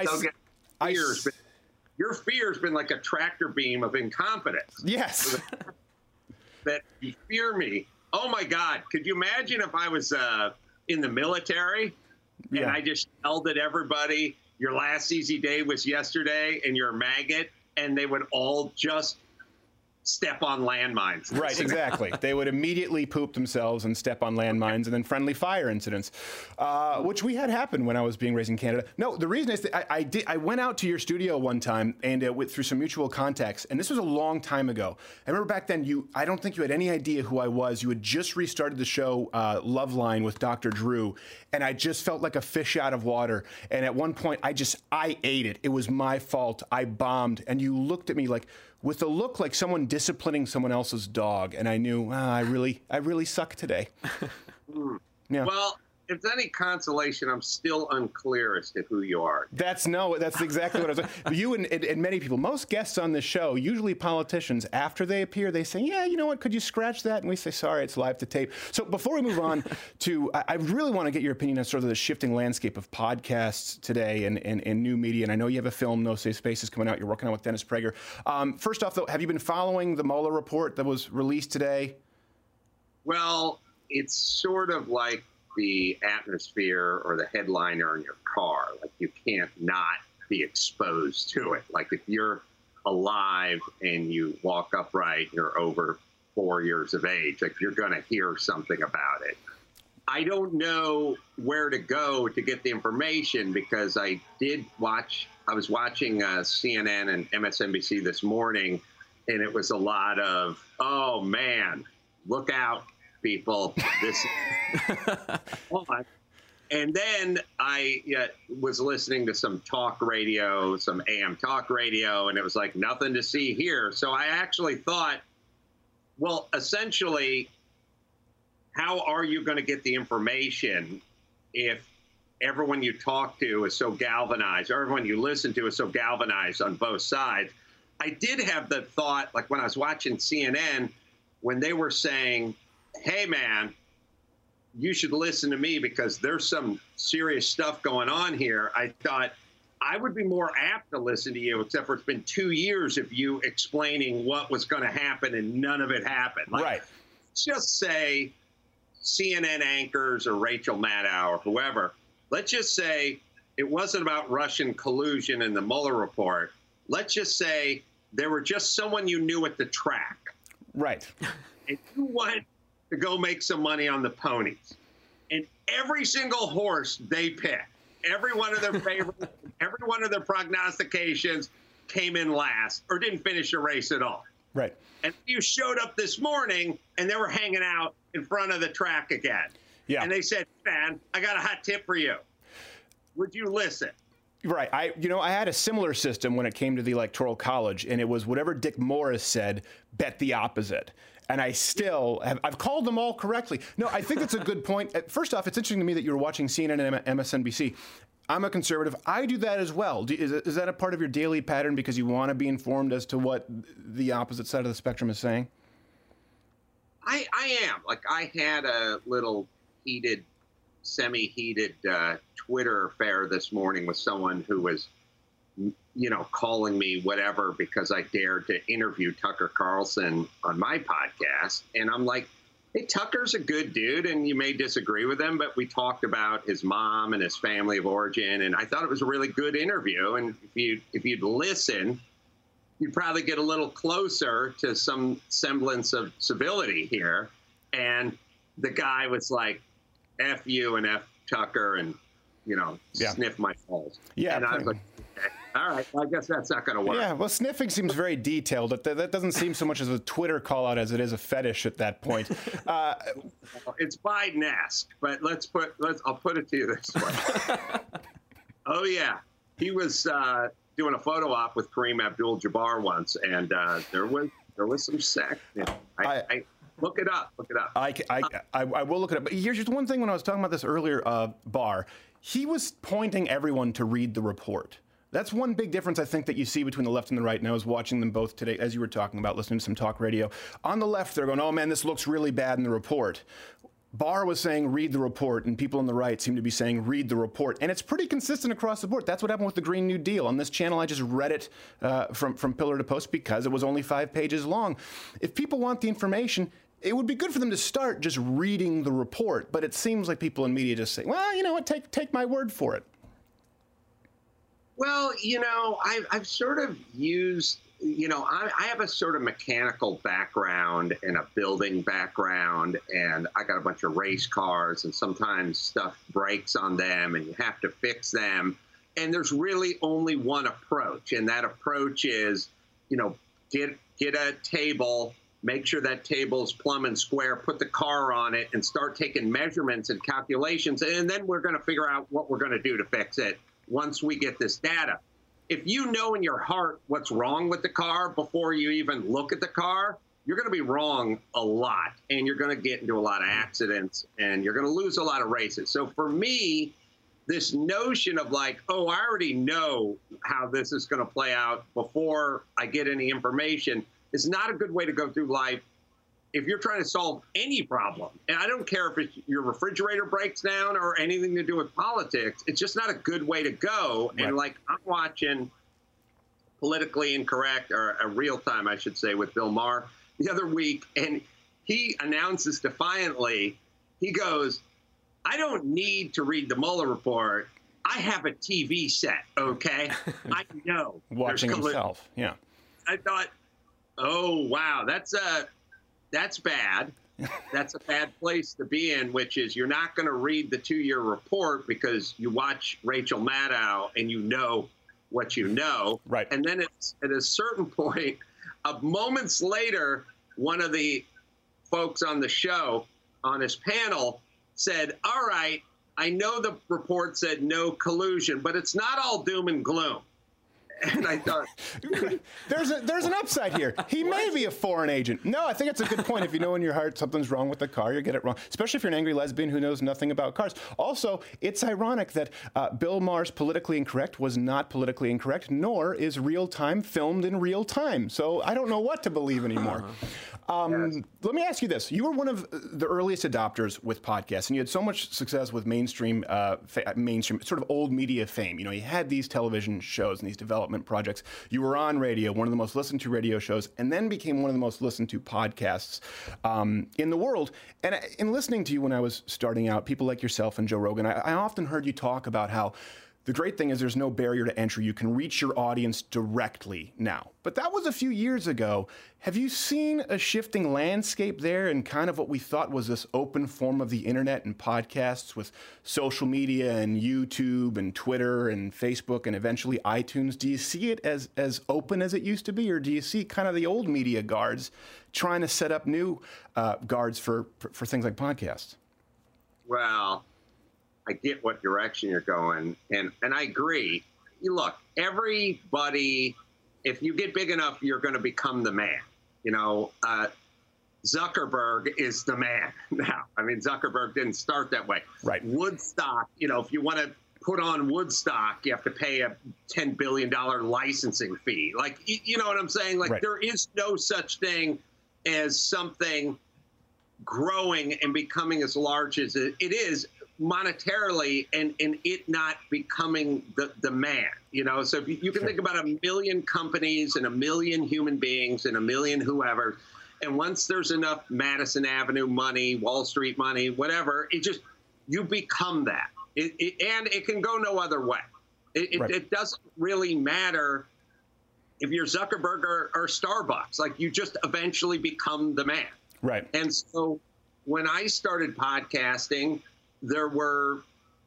your fear's been like a tractor beam of incompetence. Yes. That you fear me. Oh my God! Could you imagine if I was in the military and I just yelled at everybody, "Your last easy day was yesterday," and you're a maggot, and they would all just step on landmines. Right, exactly. They would immediately poop themselves and step on landmines, and then friendly fire incidents, which we had happen when I was being raised in Canada. No, the reason is that I went out to your studio one time and went through some mutual contacts, and this was a long time ago. I remember back then I don't think you had any idea who I was. You had just restarted the show Loveline with Dr. Drew, and I just felt like a fish out of water. And at one point, I ate it. It was my fault. I bombed, and you looked at me with a look like someone disciplining someone else's dog, and I knew I really suck today. Yeah. Well, if it's any consolation, I'm still unclear as to who you are. That's exactly what I was saying. You and many people, most guests on this show, usually politicians, after they appear, they say, yeah, you know what, could you scratch that? And we say, sorry, it's live to tape. So before we move on to, I really want to get your opinion on sort of the shifting landscape of podcasts today and new media. And I know you have a film, No Safe Spaces, coming out. You're working on with Dennis Prager. First off, though, have you been following the Mueller report that was released today? Well, it's sort of like the atmosphere or the headliner in your car. Like, you can't not be exposed to it. Like, if you're alive and you walk upright, you're over 4 years of age, like, you're going to hear something about it. I don't know where to go to get the information because I was watching CNN and MSNBC this morning, and it was a lot of, oh man, look out, people. This And then I was listening to some talk radio, some AM talk radio, and it was like nothing to see here. So I actually thought, well, essentially, how are you going to get the information if everyone you talk to is so galvanized, or everyone you listen to is so galvanized on both sides? I did have the thought, like when I was watching CNN, when they were saying, hey, man, you should listen to me because there's some serious stuff going on here. I thought I would be more apt to listen to you, except for it's been 2 years of you explaining what was going to happen and none of it happened. Like, right. Just say CNN anchors or Rachel Maddow or whoever, let's just say it wasn't about Russian collusion in the Mueller report. Let's just say there were just someone you knew at the track. Right. And you went to go make some money on the ponies. And every single horse they picked, every one of their favorites, every one of their prognostications came in last or didn't finish the race at all. Right. And you showed up this morning and they were hanging out in front of the track again. Yeah. And they said, man, I got a hot tip for you. Would you listen? Right. I had a similar system when it came to the Electoral College, and it was whatever Dick Morris said, bet the opposite. And I still I've called them all correctly. No, I think that's a good point. First off, it's interesting to me that you were watching CNN and MSNBC. I'm a conservative. I do that as well. Is that a part of your daily pattern because you want to be informed as to what the opposite side of the spectrum is saying? I am. Like, I had a little heated, semi-heated Twitter affair this morning with someone who was, calling me whatever because I dared to interview Tucker Carlson on my podcast. And I'm like, hey, Tucker's a good dude, and you may disagree with him, but we talked about his mom and his family of origin, and I thought it was a really good interview. And if you'd listen, you'd probably get a little closer to some semblance of civility here. And the guy was like, F you and F Tucker, and, sniff my balls. Yeah. And I was like, okay, all right, well, I guess that's not going to work. Yeah, well, sniffing seems very detailed. That doesn't seem so much as a Twitter call-out as it is a fetish at that point. It's Biden-esque, but I'll put it to you this way. Oh, yeah. He was doing a photo op with Kareem Abdul-Jabbar once, and there was some sex. I look it up. Look it up. I will look it up. But here's just one thing. When I was talking about this earlier, Barr, he was pointing everyone to read the report. That's one big difference, I think, that you see between the left and the right. And I was watching them both today, as you were talking about, listening to some talk radio. On the left, they're going, oh, man, this looks really bad in the report. Barr was saying, read the report, and people on the right seem to be saying, read the report. And it's pretty consistent across the board. That's what happened with the Green New Deal. On this channel, I just read it from pillar to post because it was only 5 pages long. If people want the information, it would be good for them to start just reading the report. But it seems like people in media just say, well, you know what, take my word for it. Well, I've sort of used, I have a sort of mechanical background and a building background, and I got a bunch of race cars, and sometimes stuff breaks on them and you have to fix them. And there's really only one approach, and that approach is, get a table, make sure that table's plumb and square, put the car on it, and start taking measurements and calculations, and then we're going to figure out what we're going to do to fix it once we get this data. If you know in your heart what's wrong with the car before you even look at the car, you're going to be wrong a lot, and you're going to get into a lot of accidents, and you're going to lose a lot of races. So for me, this notion of like, oh, I already know how this is going to play out before I get any information is not a good way to go through life if you're trying to solve any problem. And I don't care if your refrigerator breaks down or anything to do with politics. It's just not a good way to go. Right. And like, I'm watching Politically Incorrect, or a Real Time, I should say, with Bill Maher the other week, and he announces defiantly, he goes, I don't need to read the Mueller report. I have a TV set, okay? I know. Watching himself, yeah. I thought, oh, wow, that's bad. that's a bad place to be in, which is you're not going to read the 2-year report because you watch Rachel Maddow and you know what you know. Right. And then it's at a certain point, moments later, one of the folks on the show, on his panel, said, all right, I know the report said no collusion, but it's not all doom and gloom. And I thought, there's an upside here. He may be a foreign agent. No, I think it's a good point. If you know in your heart something's wrong with the car, you get it wrong. Especially if you're an angry lesbian who knows nothing about cars. Also, it's ironic that Bill Maher's Politically Incorrect was not politically incorrect, nor is Real Time filmed in real time. So I don't know what to believe anymore. Let me ask you this. You were one of the earliest adopters with podcasts, and you had so much success with mainstream sort of old media fame. You know, you had these television shows and these development projects. You were on radio, one of the most listened to radio shows, and then became one of the most listened to podcasts in the world. And in listening to you when I was starting out, people like yourself and Joe Rogan, I often heard you talk about how the great thing is there's no barrier to entry. You can reach your audience directly now. But that was a few years ago. Have you seen a shifting landscape there and kind of what we thought was this open form of the internet and podcasts with social media and YouTube and Twitter and Facebook and eventually iTunes? Do you see it as open as it used to be, or do you see kind of the old media guards trying to set up new guards for things like podcasts? Well, I get what direction you're going, and I agree. Look, everybody, if you get big enough, you're going to become the man. You know, Zuckerberg is the man now. I mean, Zuckerberg didn't start that way. Right. Woodstock, you know, if you want to put on Woodstock, you have to pay a $10 billion licensing fee. Like, you know what I'm saying? Like, there is no such thing as something growing and becoming as large as it is monetarily, and it not becoming the man, you know? So if you can think about 1 million companies and 1 million human beings and 1 million whoever, and once there's enough Madison Avenue money, Wall Street money, whatever, it just, you become that. And it can go no other way. It doesn't really matter if you're Zuckerberg or Starbucks. Like, you just eventually become the man. Right. And so when I started podcasting, there were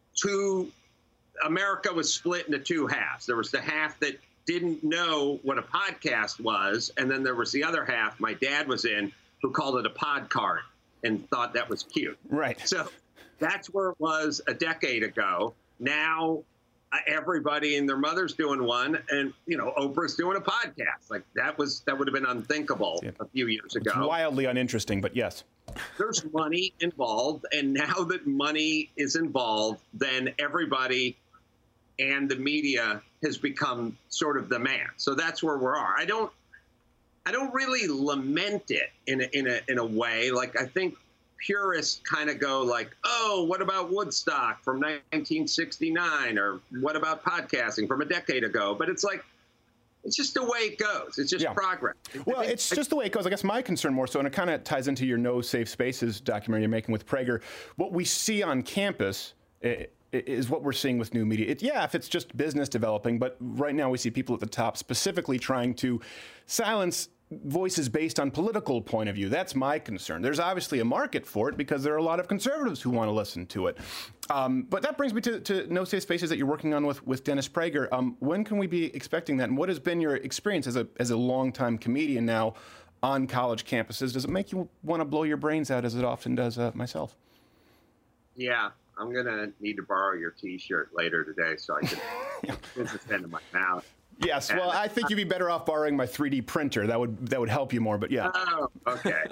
America was split into two halves. There was the half that didn't know what a podcast was, and then there was the other half my dad was in, who called it a pod cart and thought that was cute. Right. So that's where it was a decade ago. Now everybody and their mother's doing one, and you know, Oprah's doing a podcast. Like, that would have been unthinkable a few years ago. It's wildly uninteresting, but yes. There's money involved, and now that money is involved, then everybody and the media has become sort of the man. So that's where we are. I don't really lament it in a way. Like, I think purists kind of go like, oh, what about Woodstock from 1969, or what about podcasting from a decade ago? But it's like, it's just the way it goes. It's just progress. Well, it's just the way it goes. I guess my concern more so, and it kind of ties into your No Safe Spaces documentary you're making with Prager, what we see on campus is what we're seeing with new media. If it's just business developing, but right now we see people at the top specifically trying to silence voices based on political point of view. That's my concern. There's obviously a market for it because there are a lot of conservatives who want to listen to it. But that brings me to No Safe Spaces that you're working on with Dennis Prager. When can we be expecting that? And what has been your experience as a longtime comedian now on college campuses? Does it make you want to blow your brains out as it often does myself? Yeah, I'm going to need to borrow your T-shirt later today so I can put this into my mouth. Yes, well, I think you'd be better off borrowing my 3D printer. That would help you more, but yeah. Oh, okay.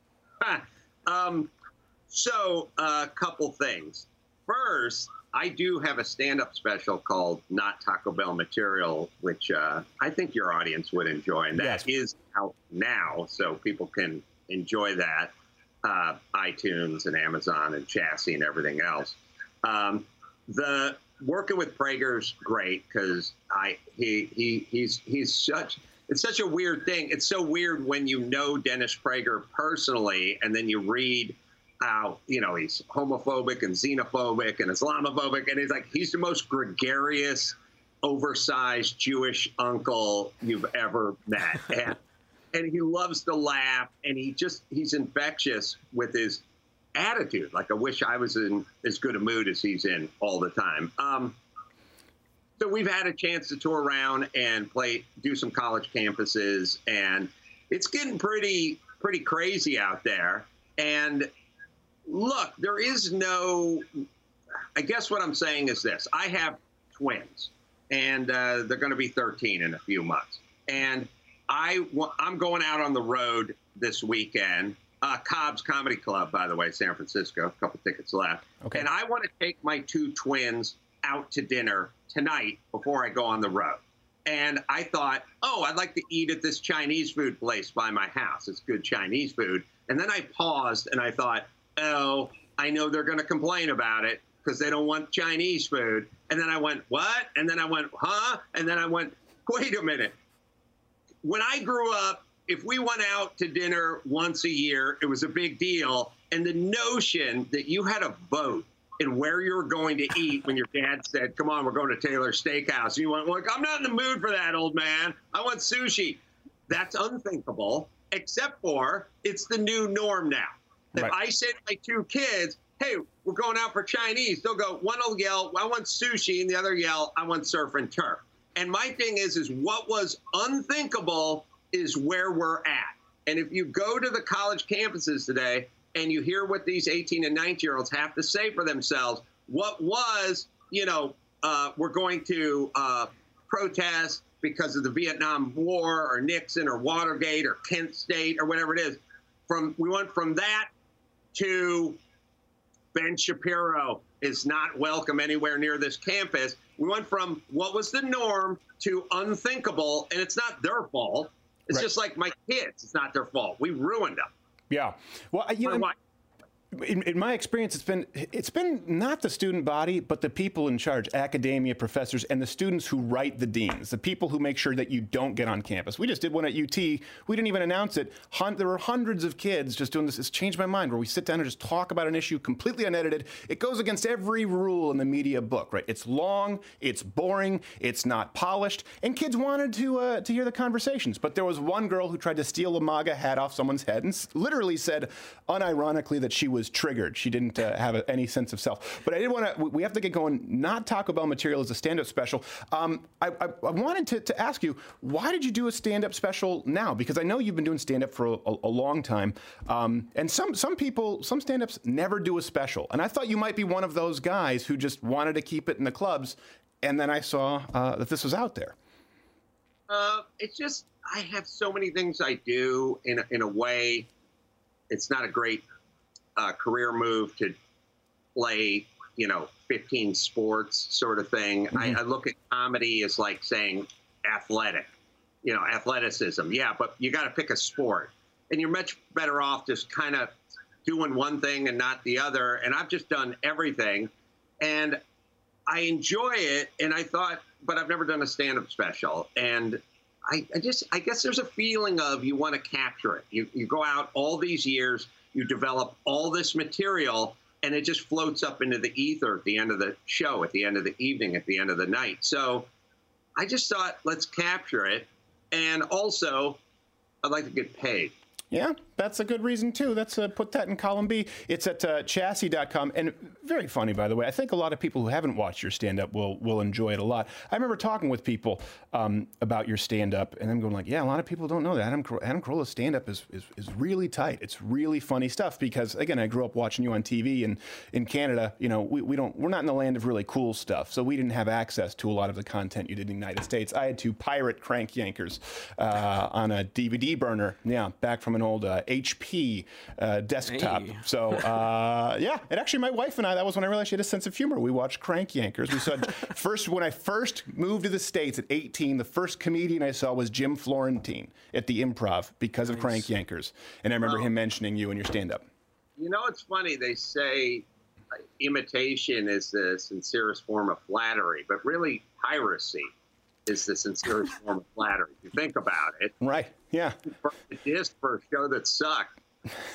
So a couple things. First, I do have a stand-up special called Not Taco Bell Material, which I think your audience would enjoy, and that is out now, so people can enjoy that. iTunes and Amazon and Chassis and everything else. The working with Prager's great because he's such a weird thing. It's so weird when you know Dennis Prager personally, and then you read how, you know, he's homophobic and xenophobic and Islamophobic, and he's the most gregarious, oversized Jewish uncle you've ever met. and he loves to laugh, and he's infectious with his attitude. Like, I wish I was in as good a mood as he's in all the time. So we've had a chance to tour around and do some college campuses, and it's getting pretty crazy out there. And look, there is no, I guess what I'm saying is this. I have twins, and they're going to be 13 in a few months. And I'm going out on the road this weekend. Cobb's Comedy Club, by the way, San Francisco, a couple tickets left. Okay. And I want to take my two twins out to dinner tonight before I go on the road. And I thought, I'd like to eat at this Chinese food place by my house. It's good Chinese food. And then I paused and I thought, I know they're going to complain about it because they don't want Chinese food. And then I went, what? And then I went, huh? And then I went, wait a minute. When I grew up, if we went out to dinner once a year, it was a big deal. And the notion that you had a vote in where you were going to eat when your dad said, come on, we're going to Taylor's Steakhouse. And you went, look, I'm not in the mood for that, old man. I want sushi. That's unthinkable, except for it's the new norm now. Right. If I say to my two kids, hey, we're going out for Chinese, they'll go, one will yell, I want sushi, and the other yell, I want surf and turf. And my thing is what was unthinkable is where we're at. And if you go to the college campuses today, and you hear what these 18 and 19-year-olds have to say for themselves, what was, we're going to protest because of the Vietnam War or Nixon or Watergate or Kent State or whatever it is. We went from that to Ben Shapiro is not welcome anywhere near this campus. We went from what was the norm to unthinkable, and it's not their fault. It's just like my kids. It's not their fault. We ruined them. Yeah. Well, in my experience, it's been not the student body, but the people in charge, academia, professors, and the students who write the deans, the people who make sure that you don't get on campus. We just did one at UT. We didn't even announce it. There were hundreds of kids just doing this. It's changed my mind, where we sit down and just talk about an issue completely unedited. It goes against every rule in the media book, right? It's long, it's boring, it's not polished, and kids wanted to hear the conversations. But there was one girl who tried to steal a MAGA hat off someone's head and literally said, unironically, that she was triggered. She didn't have any sense of self. But I did want to, we have to get going, not Taco Bell material as a stand-up special. I wanted to ask you, why did you do a stand-up special now? Because I know you've been doing stand-up for a long time. And some stand-ups never do a special. And I thought you might be one of those guys who just wanted to keep it in the clubs. And then I saw that this was out there. It's just, I have so many things I do in a way. It's not a great career move to play, 15 sports sort of thing. Mm-hmm. I look at comedy as like saying athletic, athleticism. Yeah, but you got to pick a sport. And you're much better off just kind of doing one thing and not the other. And I've just done everything. And I enjoy it. And I thought, but I've never done a stand-up special. And I guess there's a feeling of you want to capture it. You go out all these years, you develop all this material, and it just floats up into the ether at the end of the show, at the end of the evening, at the end of the night. So I just thought, let's capture it. And also, I'd like to get paid. Yeah, that's a good reason, too. Let's put that in column B. It's at chassis.com. And very funny, by the way. I think a lot of people who haven't watched your stand-up will enjoy it a lot. I remember talking with people about your stand-up, and them going like, yeah, a lot of people don't know that. Adam Carolla's stand-up is really tight. It's really funny stuff because, again, I grew up watching you on TV, and in Canada, we're not in the land of really cool stuff, so we didn't have access to a lot of the content you did in the United States. I had to pirate Crank Yankers on a DVD burner, back from an old HP desktop. Hey. So, and actually my wife and I, that was when I realized she had a sense of humor. We watched Crank Yankers. We saw when I first moved to the States at 18, the first comedian I saw was Jim Florentine at the Improv because of Crank Yankers. And I remember him mentioning you in your stand-up. It's funny. They say imitation is the sincerest form of flattery, but really piracy is the sincerest form of flattery. If you think about it. Right, yeah. For a disc for a show that sucked.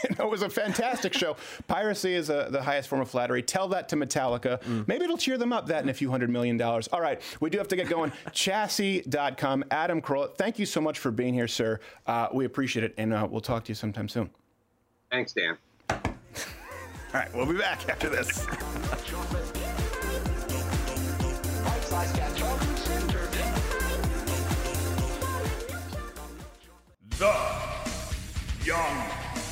No, it was a fantastic show. Piracy is the highest form of flattery. Tell that to Metallica. Maybe it'll cheer them up, that and a few $100 million. All right, we do have to get going. Chassis.com. Adam Carolla, thank you so much for being here, sir. We appreciate it, and we'll talk to you sometime soon. Thanks, Dan. All right, we'll be back after this. The Young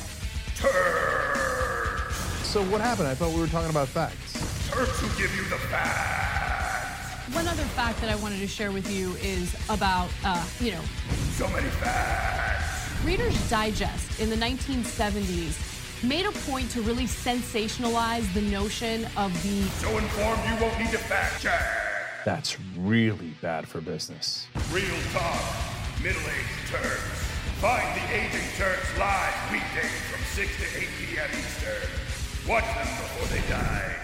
Turks. So what happened? I thought we were talking about facts. Turks who give you the facts. One other fact that I wanted to share with you is about, So many facts. Reader's Digest in the 1970s made a point to really sensationalize the notion of the... So informed you won't need to fact check. That's really bad for business. Real talk, middle-aged Turks. Find the Aging Turks live weekdays from 6 to 8 p.m. Eastern. Watch them before they die.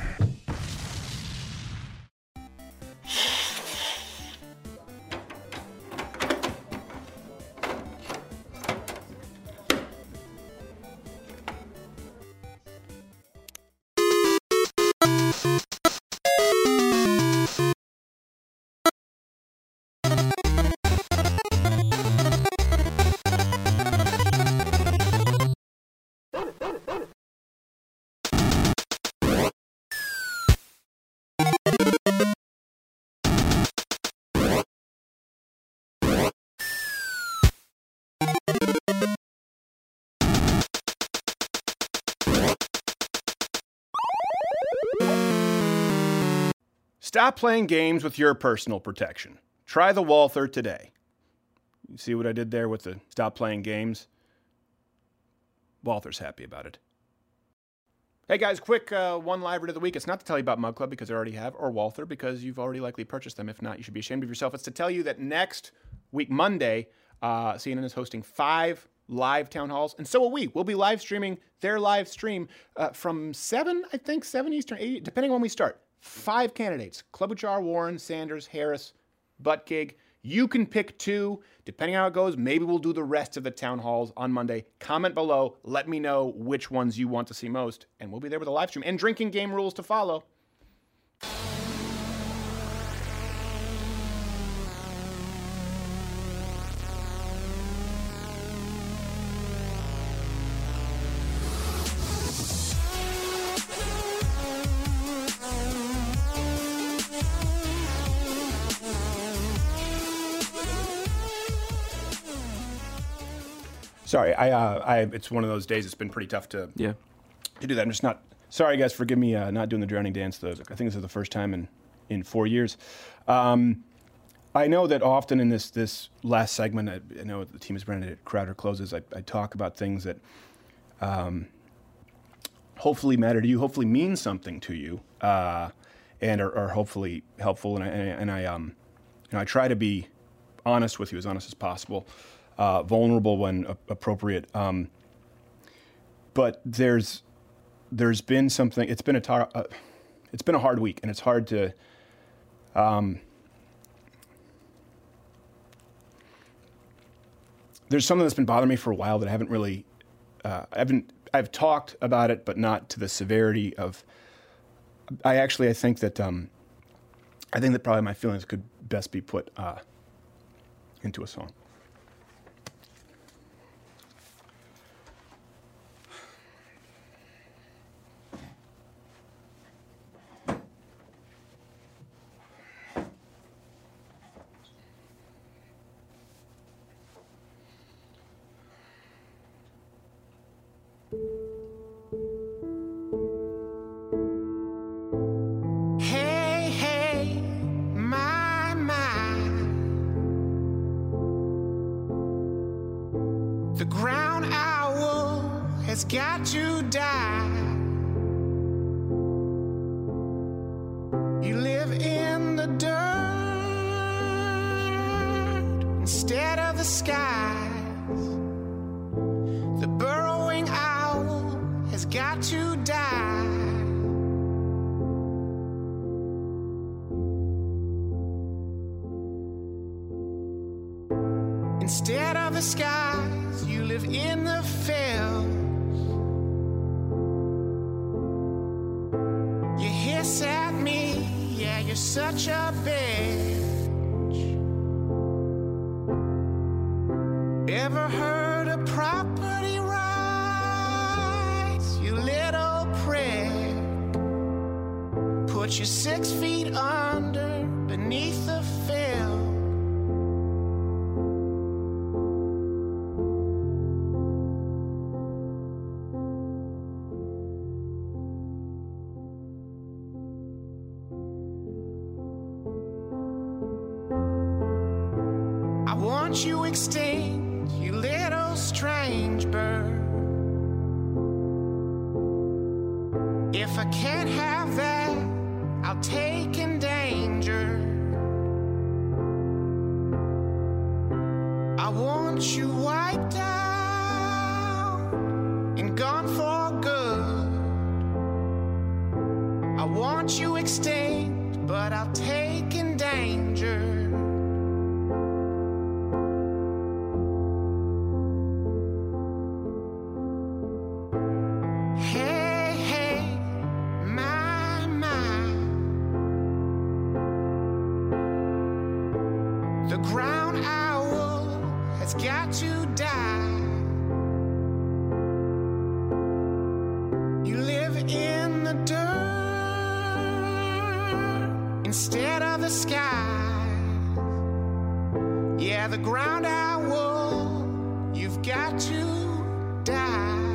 Stop playing games with your personal protection. Try the Walther today. You see what I did there with the stop playing games? Walther's happy about it. Hey guys, quick one live read of the week. It's not to tell you about Mug Club because I already have, or Walther because you've already likely purchased them. If not, you should be ashamed of yourself. It's to tell you that next week, Monday, CNN is hosting 5 live town halls, and so will we. We'll be live streaming their live stream from 7 Eastern, 8, depending on when we start. 5 candidates: Klobuchar, Warren, Sanders, Harris, Buttigieg. You can pick 2. Depending on how it goes, maybe we'll do the rest of the town halls on Monday. Comment below. Let me know which ones you want to see most, and we'll be there with a live stream and drinking game rules to follow. Sorry, it's one of those days. It's been pretty tough to do that. I'm just not. Sorry, guys. Forgive me not doing the drowning dance. I think this is the first time in 4 years. I know that often in this last segment, I know the team is branded at Crowder Closes. I talk about things that hopefully matter to you, hopefully mean something to you, and are hopefully helpful. And I try to be honest with you, as honest as possible. Vulnerable when appropriate, but there's been something. It's been a hard week, and it's hard to. There's something that's been bothering me for a while that I haven't really. I've talked about it, but not to the severity of. I think that probably my feelings could best be put into a song. The ground owl has got to die. You live in the dirt instead of the skies. The burrowing owl has got to die. Instead of the skies, you live in the fields. hiss at me. Yeah, you're such a bitch. Ever heard of property rights, you little prick? Put you 6 feet under, beneath the field. I want you extinct, you little strange bird. If I can't have that, I'll take endangered. I want you wiped out and gone for good. I want you extinct, but I'll take endangered. The ground owl has got to die. You live in the dirt instead of the sky. Yeah, the ground owl, you've got to die.